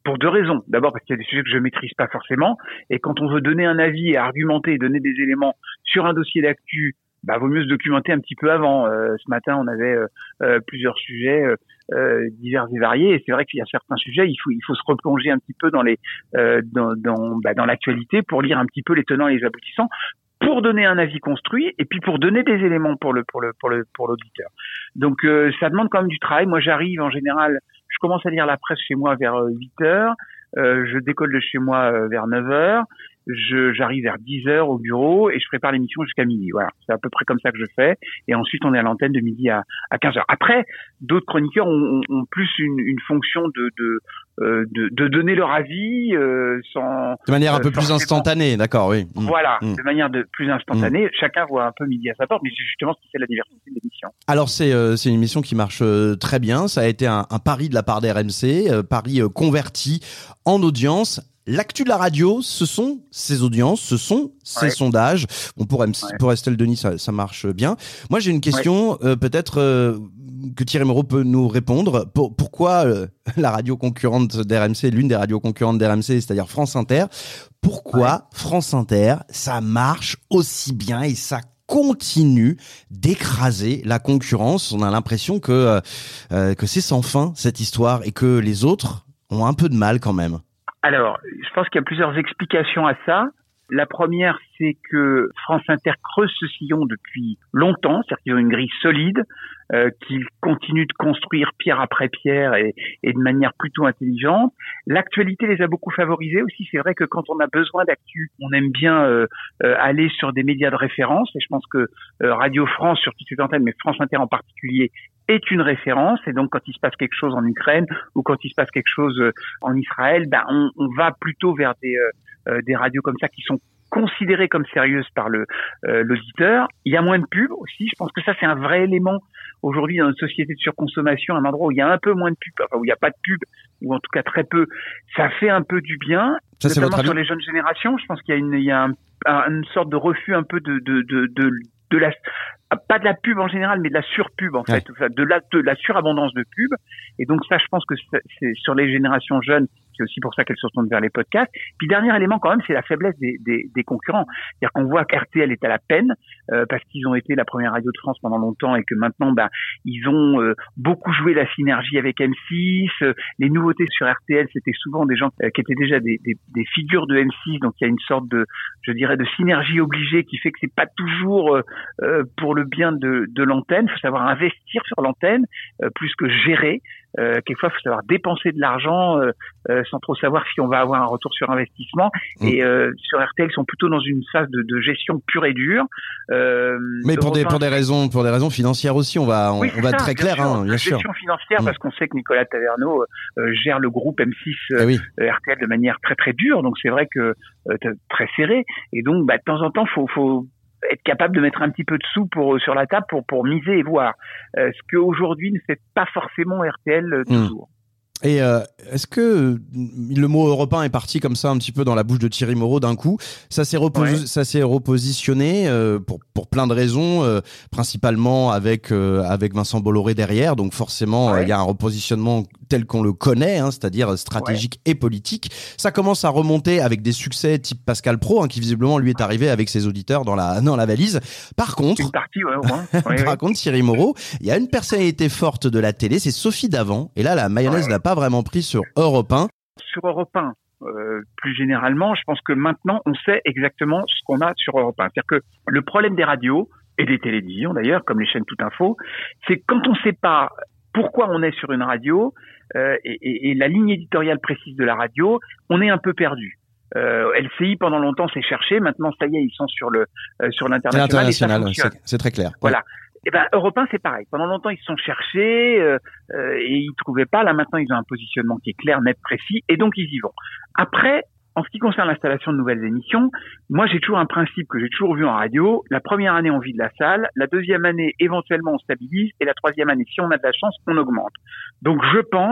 pour deux raisons. D'abord parce qu'il y a des sujets que je maîtrise pas forcément, et quand on veut donner un avis et argumenter et donner des éléments sur un dossier d'actu, bah vaut mieux se documenter un petit peu avant. Euh, ce matin, on avait euh, euh, plusieurs sujets euh, euh, divers et variés, et c'est vrai qu'il y a certains sujets, il faut il faut se replonger un petit peu dans les euh, dans dans bah, dans l'actualité pour lire un petit peu les tenants et les aboutissants, pour donner un avis construit et puis pour donner des éléments pour le pour le pour le pour l'auditeur. Donc euh, ça demande quand même du travail. Moi, j'arrive en général, je commence à lire la presse chez moi vers huit heures, euh, je décolle de chez moi euh, vers neuf heures. Je, j'arrive vers dix heures au bureau et je prépare l'émission jusqu'à midi. Voilà, c'est à peu près comme ça que je fais. Et ensuite, on est à l'antenne de midi à, à quinze heures. Après, d'autres chroniqueurs ont, ont plus une, une fonction de, de, euh, de, de donner leur avis euh, sans... De manière un peu euh, plus instantanée, d'accord, oui. Mmh. Voilà, mmh. de manière de plus instantanée. Mmh. Chacun voit un peu midi à sa porte, mais c'est justement ce qui fait la diversité de l'émission. Alors, c'est, euh, c'est une émission qui marche euh, très bien. Ça a été un, un pari de la part d'R M C, euh, pari euh, converti en audience. L'actu de la radio, ce sont ses audiences, ce sont ses ouais. sondages. Bon, pour, M C, ouais. pour Estelle Denis, ça, ça marche bien. Moi, j'ai une question, ouais. euh, peut-être euh, que Thierry Moreau peut nous répondre. Pour, pourquoi euh, la radio concurrente d'R M C, l'une des radios concurrentes d'R M C, c'est-à-dire France Inter, pourquoi ouais. France Inter, ça marche aussi bien et ça continue d'écraser la concurrence? On a l'impression que, euh, que c'est sans fin, cette histoire, et que les autres ont un peu de mal quand même. Alors, je pense qu'il y a plusieurs explications à ça. La première, c'est que France Inter creuse ce sillon depuis longtemps, c'est-à-dire qu'ils ont une grille solide, euh, qu'ils continuent de construire pierre après pierre et, et de manière plutôt intelligente. L'actualité les a beaucoup favorisés aussi. C'est vrai que quand on a besoin d'actu, on aime bien euh, euh, aller sur des médias de référence, et je pense que euh, Radio France, sur toutes ses antennes, mais France Inter en particulier, est une référence. Et donc, quand il se passe quelque chose en Ukraine ou quand il se passe quelque chose en Israël, ben on, on va plutôt vers des euh, des radios comme ça qui sont considérées comme sérieuses par le euh, l'auditeur. Il y a moins de pubs aussi. Je pense que ça, c'est un vrai élément aujourd'hui dans notre société de surconsommation, un endroit où il y a un peu moins de pubs, enfin où il n'y a pas de pubs, ou en tout cas très peu. Ça fait un peu du bien. Ça, c'est notamment votre sur avis ? les jeunes générations. Je pense qu'il y a une il y a un, un, une sorte de refus un peu de de de de, de la pas de la pub en général, mais de la surpub en fait, ouais. de la de la surabondance de pub. Et donc ça, je pense que c'est sur les générations jeunes, c'est aussi pour ça qu'elles se tournent vers les podcasts. Puis dernier élément quand même, c'est la faiblesse des, des, des concurrents. C'est-à-dire qu'on voit qu'R T L est à la peine euh, parce qu'ils ont été la première radio de France pendant longtemps et que maintenant, bah, ils ont euh, beaucoup joué la synergie avec M six. Euh, les nouveautés sur R T L, c'était souvent des gens euh, qui étaient déjà des, des, des figures de M six. Donc il y a une sorte de, je dirais, de synergie obligée qui fait que c'est pas toujours euh, pour le bien de, de l'antenne. Il faut savoir investir sur l'antenne euh, plus que gérer. Euh, quelquefois, il faut savoir dépenser de l'argent euh, euh, sans trop savoir si on va avoir un retour sur investissement. Mmh. Et euh, sur R T L, ils sont plutôt dans une phase de, de gestion pure et dure. Euh, Mais pour des pour des raisons pour des raisons financières aussi, on va on, oui, on va ça, être très bien clair, sûr, hein, bien gestion sûr. financière mmh. parce qu'on sait que Nicolas Taverneau euh, gère le groupe M six euh, eh oui. euh, R T L de manière très très dure. Donc c'est vrai que euh, très serré. Et donc, bah, de temps en temps, faut faut être capable de mettre un petit peu de sous pour sur la table pour pour miser et voir euh, ce que aujourd'hui ne fait pas forcément R T L euh, toujours. Mmh. Et euh, est-ce que le mot européen est parti comme ça un petit peu dans la bouche de Thierry Moreau d'un coup? Ça s'est repos- ouais. ça s'est repositionné euh, pour pour plein de raisons, euh, principalement avec euh, avec Vincent Bolloré derrière. Donc forcément, il ouais. euh, y a un repositionnement tel qu'on le connaît, hein, c'est-à-dire stratégique ouais. et politique. Ça commence à remonter avec des succès type Pascal Praud, hein, qui visiblement lui est arrivé avec ses auditeurs dans la dans la valise. Par contre, une partie, ouais, au moins. Ouais, par ouais. contre, Thierry Moreau, il y a une personnalité forte de la télé, c'est Sophie Davant. Et là, la mayonnaise ouais. l'a pas vraiment pris sur Europe un. Sur Europe un, euh, plus généralement, je pense que maintenant, on sait exactement ce qu'on a sur Europe un. C'est-à-dire que le problème des radios, et des télévisions d'ailleurs, comme les chaînes Tout Info, c'est que quand on ne sait pas pourquoi on est sur une radio, euh, et, et, et la ligne éditoriale précise de la radio, on est un peu perdu. Euh, L C I pendant longtemps s'est cherché, maintenant ça y est, ils sont sur le euh, sur l'international. L'international, et ça c'est, c'est très clair. Voilà. Ouais. Et ben Europe un, c'est pareil. Pendant longtemps ils se sont cherchés euh, euh, et ils trouvaient pas. Là maintenant ils ont un positionnement qui est clair, net, précis, et donc ils y vont. Après, en ce qui concerne l'installation de nouvelles émissions, moi j'ai toujours un principe que j'ai toujours vu en radio. La première année on vide la salle, la deuxième année éventuellement on stabilise, et la troisième année, si on a de la chance, on augmente. Donc je pense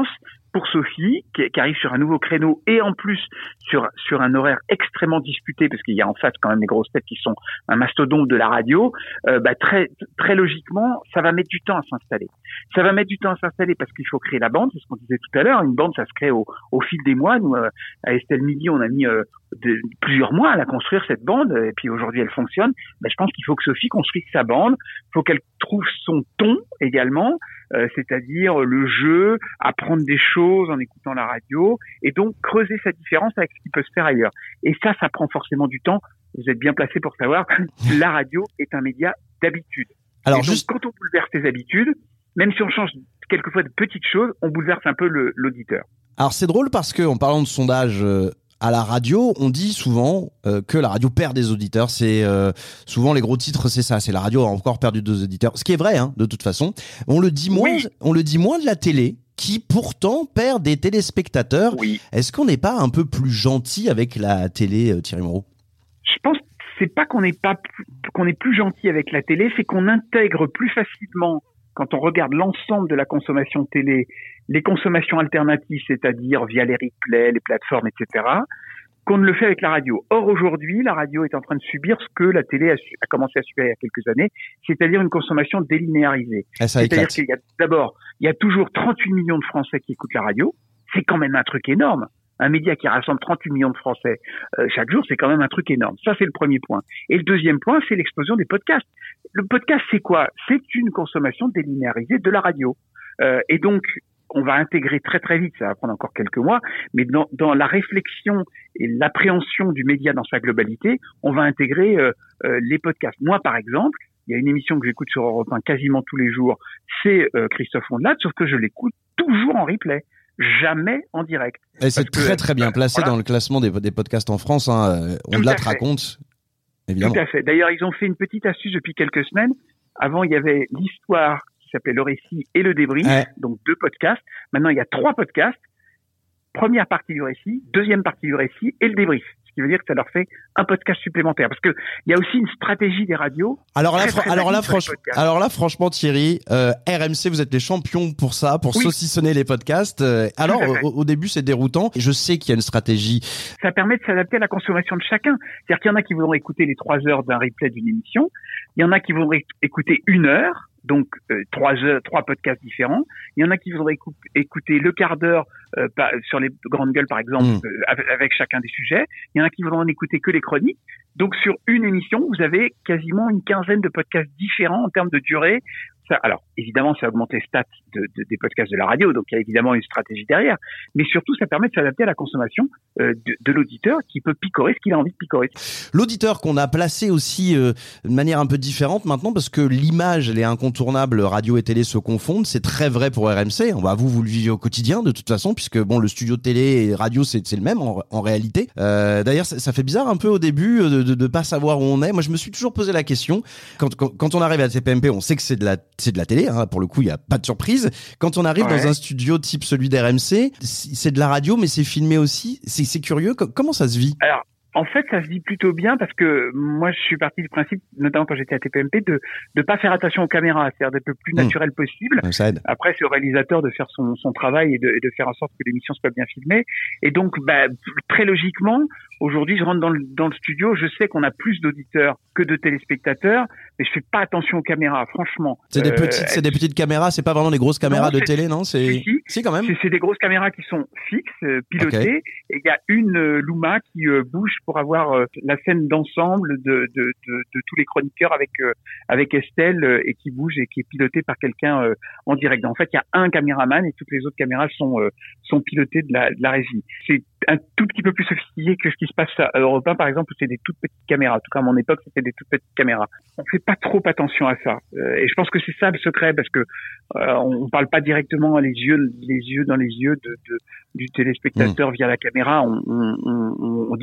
pour Sophie, qui, qui arrive sur un nouveau créneau et en plus sur sur un horaire extrêmement disputé, parce qu'il y a en face quand même les grosses têtes qui sont un mastodonte de la radio, euh, bah très très logiquement, ça va mettre du temps à s'installer. Ça va mettre du temps à s'installer parce qu'il faut créer la bande, c'est ce qu'on disait tout à l'heure. Une bande, ça se crée au, au fil des mois. Nous, euh, à Estelle Midi, on a mis euh, de, plusieurs mois à la construire, cette bande, et puis aujourd'hui elle fonctionne. Bah, je pense qu'il faut que Sophie construise sa bande, il faut qu'elle trouve son ton également, euh, c'est-à-dire le jeu, apprendre des choses en écoutant la radio, et donc creuser sa différence avec ce qui peut se faire ailleurs. Et ça, ça prend forcément du temps. Vous êtes bien placé pour savoir, la radio est un média d'habitude. Alors, et donc, juste... quand on bouleverse ses habitudes, même si on change quelquefois de petites choses, on bouleverse un peu le, l'auditeur. Alors c'est drôle parce que en parlant de sondage euh, à la radio, on dit souvent euh, que la radio perd des auditeurs. C'est euh, souvent les gros titres, c'est ça. C'est la radio a encore perdu des auditeurs. Ce qui est vrai, hein, de toute façon. On le dit moins. Oui. On le dit moins de la télé, qui pourtant perd des téléspectateurs. Oui. Est-ce qu'on n'est pas un peu plus gentil avec la télé, euh, Thierry Moreau? Je pense que c'est pas qu'on n'est pas plus, qu'on est plus gentil avec la télé, c'est qu'on intègre plus facilement, quand on regarde l'ensemble de la consommation télé, les consommations alternatives, c'est-à-dire via les replays, les plateformes, et cetera, qu'on ne le fait avec la radio. Or, aujourd'hui, la radio est en train de subir ce que la télé a, su, a commencé à subir il y a quelques années, c'est-à-dire une consommation délinéarisée. Ah, ça c'est-à-dire éclate. qu'il y a, d'abord, il y a toujours trente-huit millions de Français qui écoutent la radio. C'est quand même un truc énorme. Un média qui rassemble trente-huit millions de Français euh, chaque jour, c'est quand même un truc énorme. Ça, c'est le premier point. Et le deuxième point, c'est l'explosion des podcasts. Le podcast, c'est quoi? C'est une consommation délinéarisée de la radio. Euh, et donc, on va intégrer très très vite, ça va prendre encore quelques mois, mais dans, dans la réflexion et l'appréhension du média dans sa globalité, on va intégrer euh, euh, les podcasts. Moi, par exemple, il y a une émission que j'écoute sur Europe un quasiment tous les jours, c'est euh, Christophe Ondelat, sauf que je l'écoute toujours en replay. Jamais en direct. Et c'est très très bien placé voilà. dans le classement des, des podcasts en France. Hein. Ondelat raconte, évidemment. Tout à fait. D'ailleurs, ils ont fait une petite astuce depuis quelques semaines. Avant, il y avait l'histoire qui s'appelait Le Récit et Le Débrief, ouais. donc deux podcasts. Maintenant, il y a trois podcasts. Première partie du récit, deuxième partie du récit et le débrief. Ce qui veut dire que ça leur fait un podcast supplémentaire. Parce que il y a aussi une stratégie des radios. Alors là, très, très alors là, franchement, alors là, franchement, Thierry, euh, R M C, vous êtes les champions pour ça, pour oui. saucissonner les podcasts. Euh, alors, au, au début, c'est déroutant. Je sais qu'il y a une stratégie. Ça permet de s'adapter à la consommation de chacun. C'est-à-dire qu'il y en a qui voudront écouter les trois heures d'un replay d'une émission. Il y en a qui voudront écouter une heure. Donc euh, trois heures, trois podcasts différents. Il y en a qui voudraient écou- écouter le quart d'heure euh, par, sur les grandes gueules par exemple, mmh. euh, avec, avec chacun des sujets. Il y en a qui voudront écouter que les chroniques. Donc sur une émission, vous avez quasiment une quinzaine de podcasts différents en termes de durée. Ça, alors évidemment, ça augmente les stats de, de, des podcasts de la radio, donc il y a évidemment une stratégie derrière. Mais surtout, ça permet de s'adapter à la consommation euh, de, de l'auditeur qui peut picorer ce qu'il a envie de picorer. L'auditeur qu'on a placé aussi euh, de manière un peu différente maintenant, parce que l'image, elle est incontournable, radio et télé se confondent. C'est très vrai pour R M C. On va vous, vous le vivez au quotidien de toute façon, puisque bon, le studio de télé et radio, c'est, c'est le même en, en réalité. Euh, d'ailleurs, ça, ça fait bizarre un peu au début de, de, de pas savoir où on est. Moi, je me suis toujours posé la question. Quand, quand, quand on arrive à T P M P, on sait que c'est de la c'est de la télé, hein, pour le coup, il n'y a pas de surprise. Quand on arrive ouais. dans un studio type celui d'R M C, c'est de la radio, mais c'est filmé aussi. C'est, c'est curieux. Comment ça se vit? Alors, en fait, ça se vit plutôt bien parce que moi, je suis parti du principe, notamment quand j'étais à T P M P, de de pas faire attention aux caméras, c'est-à-dire d'être le plus naturel mmh. possible. Ça aide. Après, c'est au réalisateur de faire son son travail et de, et de faire en sorte que l'émission soit bien filmée. Et donc, bah, très logiquement, aujourd'hui, je rentre dans le dans le studio, je sais qu'on a plus d'auditeurs que de téléspectateurs, mais je fais pas attention aux caméras, franchement. C'est des petites, euh, c'est des petites caméras, c'est pas vraiment des grosses caméras non, de télé, non? C'est, si, si, si quand même. C'est, c'est des grosses caméras qui sont fixes, euh, pilotées, okay. et il y a une euh, Luma qui euh, bouge pour avoir euh, la scène d'ensemble de, de, de, de tous les chroniqueurs avec euh, avec Estelle euh, et qui bouge et qui est pilotée par quelqu'un euh, en direct. En fait, il y a un caméraman et toutes les autres caméras sont euh, sont pilotées de la, de la régie. C'est un tout petit peu plus sophistiqué que ce qui se passe à Europe un, par exemple, où c'est des toutes petites caméras. En tout cas, à mon époque, c'était des toutes petites caméras. On fait pas trop attention à ça. Euh, et je pense que c'est ça le secret, parce que euh, on parle pas directement les yeux, les yeux dans les yeux de, de du téléspectateur mmh. via la caméra. On, on, on, on dit ce qu'on a à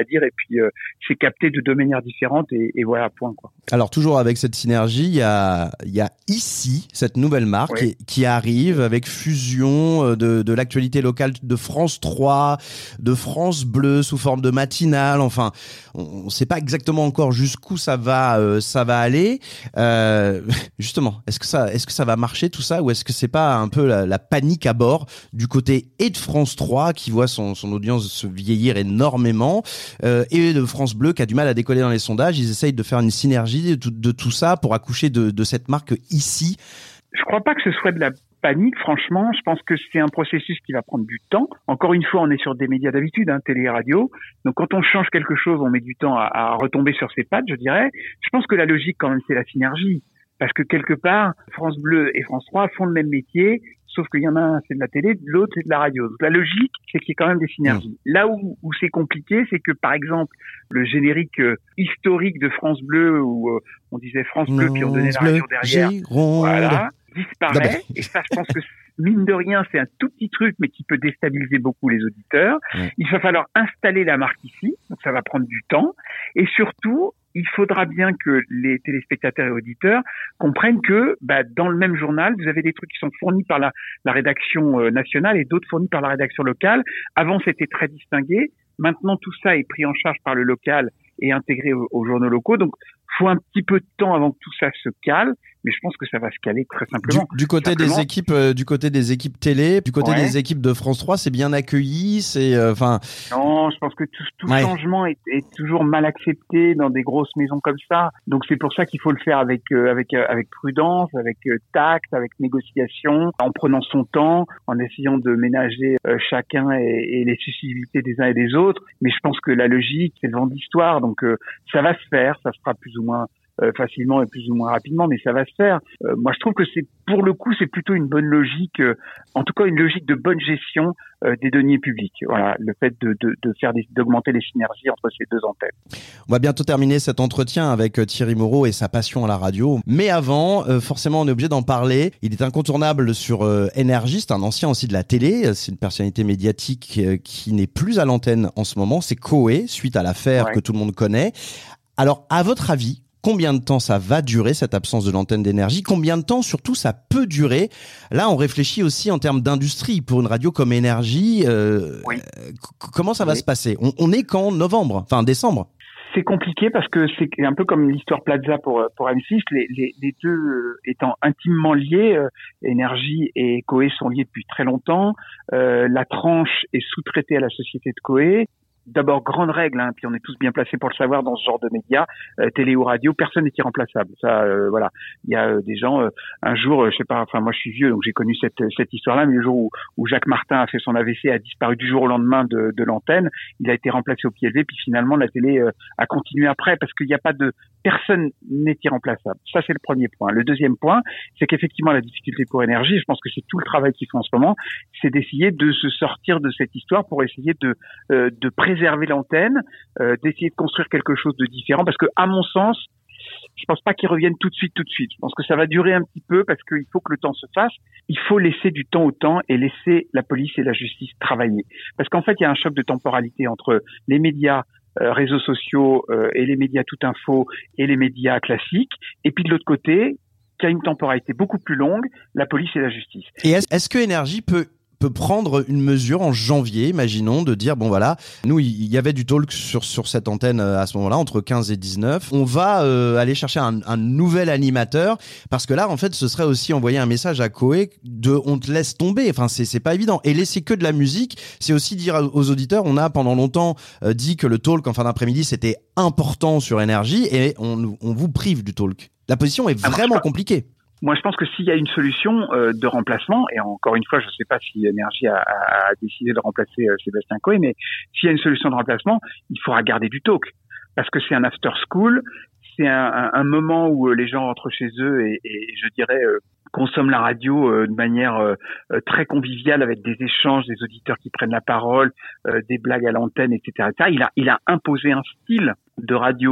dire, et puis euh, c'est capté de deux manières différentes, et, et voilà, point, quoi. Alors toujours avec cette synergie, il y a, il y a ici cette nouvelle marque Oui. qui, qui arrive avec fusion de, de l'actualité locale de France trois, de France Bleu sous forme de matinale. Enfin, on ne sait pas exactement encore jusqu'où ça va, euh, ça va aller. Euh, justement, est-ce que ça, est-ce que ça va marcher tout ça, ou est-ce que c'est pas un peu la, la panique à bord du côté et de France trois qui voit son, son audience se vieillir énormément, euh, et de France Bleu qui a du mal à décoller dans les sondages. Ils essayent de faire une synergie de tout, de tout ça pour accoucher de, de cette marque ici. Je crois pas que ce soit de la panique, franchement. Je pense que c'est un processus qui va prendre du temps. Encore une fois, on est sur des médias d'habitude, hein, télé et radio. Donc quand on change quelque chose, on met du temps à, à retomber sur ses pattes, je dirais. Je pense que la logique, quand même, c'est la synergie. Parce que quelque part, France Bleu et France trois font le même métier, sauf qu'il y en a un, c'est de la télé, l'autre, c'est de la radio. Donc la logique, c'est qu'il y ait quand même des synergies. Mmh. Là où, où c'est compliqué, c'est que, par exemple, le générique euh, historique de France Bleu, où euh, on disait France Bleu, non, puis on donnait la radio derrière, Gironde. Voilà, disparaît. Et ça, je pense que, mine de rien, c'est un tout petit truc, mais qui peut déstabiliser beaucoup les auditeurs. Mmh. Il va falloir installer la marque ici, donc ça va prendre du temps. Et surtout, il faudra bien que les téléspectateurs et auditeurs comprennent que bah, dans le même journal, vous avez des trucs qui sont fournis par la, la rédaction euh, nationale et d'autres fournis par la rédaction locale. Avant, c'était très distingué. Maintenant, tout ça est pris en charge par le local et intégré aux, aux journaux locaux. Donc, faut un petit peu de temps avant que tout ça se cale, mais je pense que ça va se caler très simplement. Du, du côté simplement. des équipes, euh, du côté des équipes télé, du côté ouais. des équipes de France trois, c'est bien accueilli, c'est enfin. Euh, non, je pense que tout, tout ouais. changement est, est toujours mal accepté dans des grosses maisons comme ça. Donc c'est pour ça qu'il faut le faire avec euh, avec euh, avec prudence, avec euh, tact, avec négociation, en prenant son temps, en essayant de ménager euh, chacun et, et les susceptibilités des uns et des autres. Mais je pense que la logique, c'est le vent d'histoire, donc euh, ça va se faire, ça se fera plus ou moins Euh, facilement et plus ou moins rapidement, mais ça va se faire. Euh, moi, je trouve que c'est, pour le coup, c'est plutôt une bonne logique, euh, en tout cas une logique de bonne gestion euh, des deniers publics. Voilà, le fait de, de, de faire des, d'augmenter les synergies entre ces deux antennes. On va bientôt terminer cet entretien avec Thierry Moreau et sa passion à la radio. Mais avant, euh, forcément, on est obligé d'en parler. Il est incontournable sur euh, Énergie. C'est un ancien aussi de la télé. C'est une personnalité médiatique euh, qui n'est plus à l'antenne en ce moment. C'est Coé, suite à l'affaire ouais. que tout le monde connaît. Alors, à votre avis, combien de temps ça va durer, cette absence de l'antenne d'Énergie? Combien de temps, surtout, ça peut durer? Là, on réfléchit aussi en termes d'industrie. Pour une radio comme Énergie, euh, oui. euh, comment ça va oui. se passer? on, on est qu'en novembre, enfin décembre. C'est compliqué parce que c'est un peu comme l'histoire Plaza pour pour M six, les, les, les deux étant intimement liés, euh, Énergie et Coé sont liés depuis très longtemps. Euh, la tranche est sous-traitée à la société de Coé. D'abord, grande règle, hein, puis on est tous bien placés pour le savoir dans ce genre de médias, euh, télé ou radio, personne n'est irremplaçable. Ça, euh, voilà. Il y a euh, des gens. Euh, un jour, euh, je sais pas. Enfin, moi, je suis vieux, donc j'ai connu cette cette histoire-là. Mais le jour où, où Jacques Martin a fait son A V C, a disparu du jour au lendemain de, de l'antenne, il a été remplacé au pied levé. Puis finalement, la télé euh, a continué après parce qu'il n'y a pas de personne n'est irremplaçable. Ça, c'est le premier point. Le deuxième point, c'est qu'effectivement, la difficulté pour Énergie, je pense que c'est tout le travail qu'ils font en ce moment, c'est d'essayer de se sortir de cette histoire pour essayer de euh, de préserver l'antenne, euh, d'essayer de construire quelque chose de différent, parce que à mon sens, je pense pas qu'ils reviennent tout de suite, tout de suite. Je pense que ça va durer un petit peu parce qu'il faut que le temps se fasse. Il faut laisser du temps au temps et laisser la police et la justice travailler. Parce qu'en fait, il y a un choc de temporalité entre les médias, euh, réseaux sociaux euh, et les médias tout info et les médias classiques. Et puis de l'autre côté, qui a une temporalité beaucoup plus longue, la police et la justice. Et est-ce, est-ce que Énergie peut peut prendre une mesure en janvier, imaginons, de dire, bon voilà, nous, il y avait du talk sur sur cette antenne à ce moment-là, entre quinze et dix-neuf. On va euh, aller chercher un, un nouvel animateur, parce que là, en fait, ce serait aussi envoyer un message à Coé de on te laisse tomber. Enfin, c'est c'est pas évident. Et laisser que de la musique, c'est aussi dire aux auditeurs, on a pendant longtemps euh, dit que le talk en fin d'après-midi, c'était important sur Énergie, et on, on vous prive du talk. La position est vraiment ah, compliquée. Moi, je pense que s'il y a une solution euh, de remplacement, et encore une fois, je ne sais pas si Énergie a, a décidé de remplacer euh, Sébastien Coé, mais s'il y a une solution de remplacement, il faudra garder du talk, parce que c'est un after school, c'est un, un, un moment où euh, les gens rentrent chez eux et, et je dirais euh, consomment la radio euh, de manière euh, très conviviale, avec des échanges, des auditeurs qui prennent la parole, euh, des blagues à l'antenne, et cetera, et cetera. Il a, il a imposé un style de radio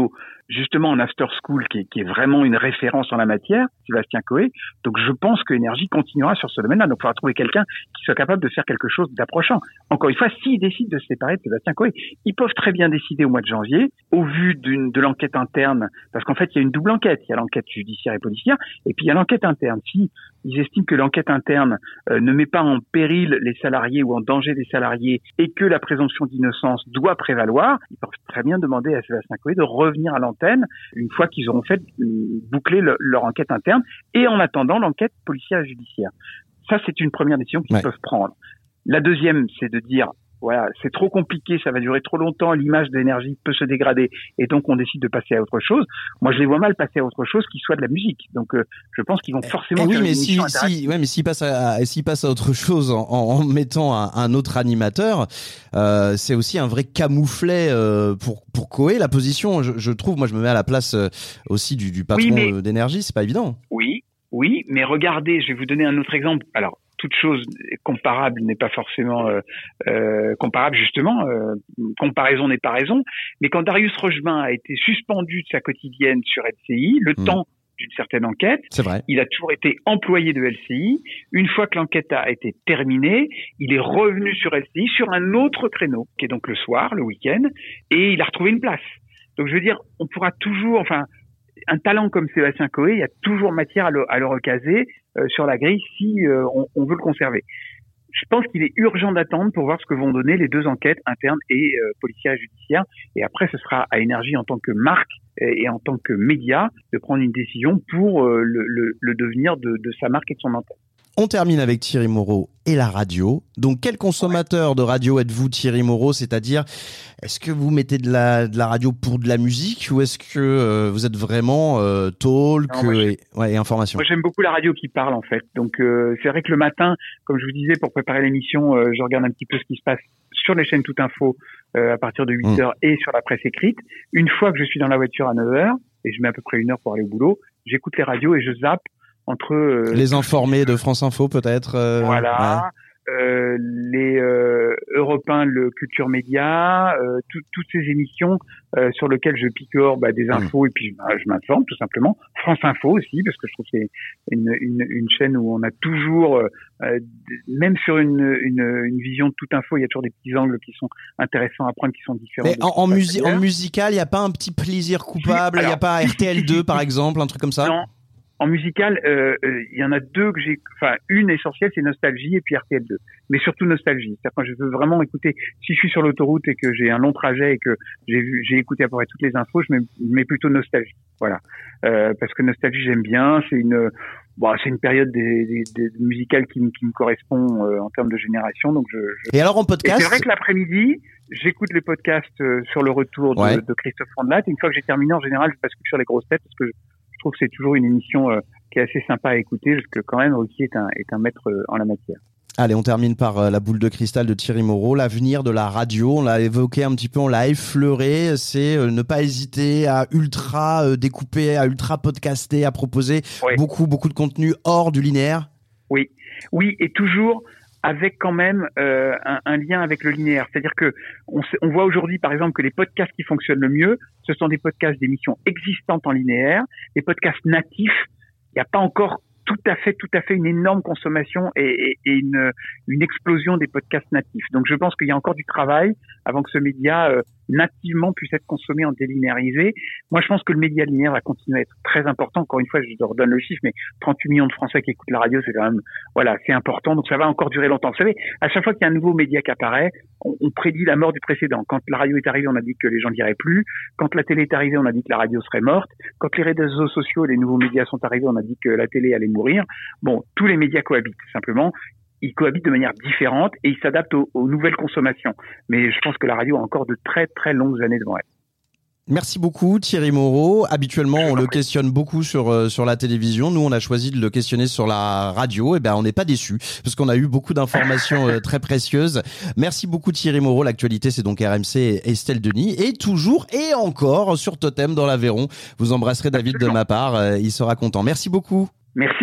justement en after school, qui est, qui est vraiment une référence en la matière, Sébastien Coé. Donc je pense que Énergie continuera sur ce domaine-là. Donc il faudra trouver quelqu'un qui soit capable de faire quelque chose d'approchant. Encore une fois, s'ils décident de se séparer de Sébastien Coé, ils peuvent très bien décider au mois de janvier, au vu d'une, de l'enquête interne, parce qu'en fait il y a une double enquête. Il y a l'enquête judiciaire et policière, et puis il y a l'enquête interne. Si ils estiment que l'enquête interne euh, ne met pas en péril les salariés ou en danger des salariés et que la présomption d'innocence doit prévaloir, ils peuvent très bien demander à Sébastien Coé de revenir à l'antenne une fois qu'ils auront fait euh, boucler le, leur enquête interne et en attendant l'enquête policière et judiciaire. Ça, c'est une première décision qu'ils ouais. peuvent prendre. La deuxième, c'est de dire voilà, c'est trop compliqué, ça va durer trop longtemps, l'image d'Énergie peut se dégrader et donc on décide de passer à autre chose. Moi, je les vois mal passer à autre chose qui soit de la musique. Donc, euh, je pense qu'ils vont forcément. Et oui, faire mais une si, si, ouais, mais s'ils passent à, s'ils passent à autre chose en, en mettant un, un autre animateur, euh, c'est aussi un vrai camouflet euh, pour pour Coé. La position, je, je trouve, moi, je me mets à la place euh, aussi du, du patron oui, mais... d'Énergie, c'est pas évident. Oui, oui, mais regardez, je vais vous donner un autre exemple. Alors. Toute chose comparable n'est pas forcément euh, euh, comparable, justement. Euh, comparaison n'est pas raison. Mais quand Darius Rochebin a été suspendu de sa quotidienne sur L C I, le mmh. temps d'une certaine enquête, c'est vrai. Il a toujours été employé de L C I. Une fois que l'enquête a été terminée, il est revenu sur L C I sur un autre créneau, qui est donc le soir, le week-end, et il a retrouvé une place. Donc je veux dire, on pourra toujours, enfin, un talent comme Sébastien Coé, il y a toujours matière à le, à le recaser euh, sur la grille si euh, on, on veut le conserver. Je pense qu'il est urgent d'attendre pour voir ce que vont donner les deux enquêtes internes et euh, policières et judiciaires. Et après, ce sera à Énergie en tant que marque et, et en tant que média de prendre une décision pour euh, le, le, le devenir de, de sa marque et de son antenne. On termine avec Thierry Moreau et la radio. Donc, quel consommateur de radio êtes-vous, Thierry Moreau ? C'est-à-dire, est-ce que vous mettez de la, de la radio pour de la musique ou est-ce que euh, vous êtes vraiment euh, talk non, moi, et, ouais, et information ? Moi, j'aime beaucoup la radio qui parle, en fait. Donc, euh, c'est vrai que le matin, comme je vous disais, pour préparer l'émission, euh, je regarde un petit peu ce qui se passe sur les chaînes Tout Info euh, à partir de huit heures mmh. et sur la presse écrite. Une fois que je suis dans la voiture à neuf heures, et je mets à peu près une heure pour aller au boulot, j'écoute les radios et je zappe entre euh, les informés de France Info peut-être euh, voilà ouais. euh, les euh, Europe un, le Culture Média, euh, tout, toutes ces émissions euh, sur lesquelles je picore bah, des infos mmh. et puis bah, je m'informe tout simplement. France Info aussi parce que je trouve que c'est une, une, une chaîne où on a toujours euh, même sur une, une, une vision de Tout Info, il y a toujours des petits angles qui sont intéressants à prendre, qui sont différents. Mais en, en, musi- en musical, il n'y a pas un petit plaisir coupable, il n'y a pas R T L deux par exemple, un truc comme ça? Non. En musical, il euh, euh, y en a deux que j'ai, enfin une essentielle, c'est Nostalgie et puis R T L deux. Mais surtout Nostalgie. C'est-à-dire quand je veux vraiment écouter, si je suis sur l'autoroute et que j'ai un long trajet et que j'ai vu, j'ai écouté à peu près toutes les infos, je mets, je mets plutôt Nostalgie. Voilà, euh, parce que Nostalgie j'aime bien. C'est une, bon, c'est une période des, des, des musicales qui, qui me correspond euh, en termes de génération. Donc je, je... Et alors en podcast? Et c'est vrai que l'après-midi, j'écoute les podcasts euh, sur le retour de, ouais. de Christophe Rondelat. Et une fois que j'ai terminé, en général, je bascule sur les grosses têtes parce que je, je trouve que c'est toujours une émission euh, qui est assez sympa à écouter parce que quand même Ruquier est un, est un maître euh, en la matière. Allez, on termine par euh, la boule de cristal de Thierry Moreau, l'avenir de la radio. On l'a évoqué un petit peu, on l'a effleuré. C'est euh, ne pas hésiter à ultra euh, découper, à ultra podcaster, à proposer oui. beaucoup, beaucoup de contenu hors du linéaire. Oui, oui, et toujours avec quand même euh, un, un lien avec le linéaire. C'est-à-dire que on, on voit aujourd'hui, par exemple, que les podcasts qui fonctionnent le mieux, ce sont des podcasts d'émissions existantes en linéaire, des podcasts natifs. Il n'y a pas encore tout à fait, tout à fait une énorme consommation et, et, et une, une explosion des podcasts natifs. Donc, je pense qu'il y a encore du travail avant que ce média euh, nativement puisse être consommé en délinéarisé. Moi, je pense que le média linéaire va continuer à être très important. Encore une fois, je redonne le chiffre, mais trente-huit millions de Français qui écoutent la radio, c'est quand même, voilà, c'est important. Donc, ça va encore durer longtemps. Vous savez, à chaque fois qu'il y a un nouveau média qui apparaît, on, on prédit la mort du précédent. Quand la radio est arrivée, on a dit que les gens n'iraient plus. Quand la télé est arrivée, on a dit que la radio serait morte. Quand les réseaux sociaux et les nouveaux médias sont arrivés, on a dit que la télé allait mourir. Bon, tous les médias cohabitent, simplement. Ils cohabitent de manière différente et ils s'adaptent aux, aux nouvelles consommations. Mais je pense que la radio a encore de très très longues années devant elle. Merci beaucoup Thierry Moreau. Habituellement, on le questionne beaucoup sur euh, sur la télévision. Nous, on a choisi de le questionner sur la radio. Et ben, on n'est pas déçus parce qu'on a eu beaucoup d'informations euh, très précieuses. Merci beaucoup Thierry Moreau. L'actualité, c'est donc R M C et Estelle Denis. Et toujours et encore sur Totem dans l'Aveyron. Vous embrasserez David Absolument. De ma part. Euh, il sera content. Merci beaucoup. Merci.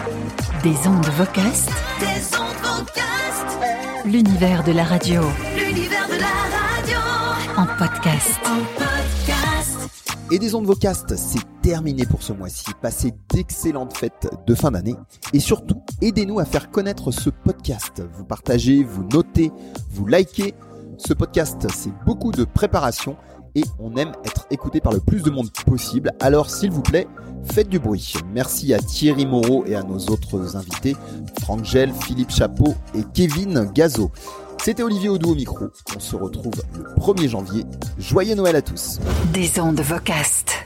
Des ondes vocastes. Des ondes vocastes. L'univers de la radio. L'univers l'hiver de la radio. En podcast. En podcast. Et des ondes Vocast, c'est terminé pour ce mois-ci. Passez d'excellentes fêtes de fin d'année. Et surtout, aidez-nous à faire connaître ce podcast. Vous partagez, vous notez, vous likez. Ce podcast, c'est beaucoup de préparation et on aime être écouté par le plus de monde possible. Alors, s'il vous plaît, faites du bruit. Merci à Thierry Moreau et à nos autres invités, Franck Gel, Philippe Chapeau et Kevin Gazo. C'était Olivier Audou au micro. On se retrouve le premier janvier. Joyeux Noël à tous. Des ondes Vocast.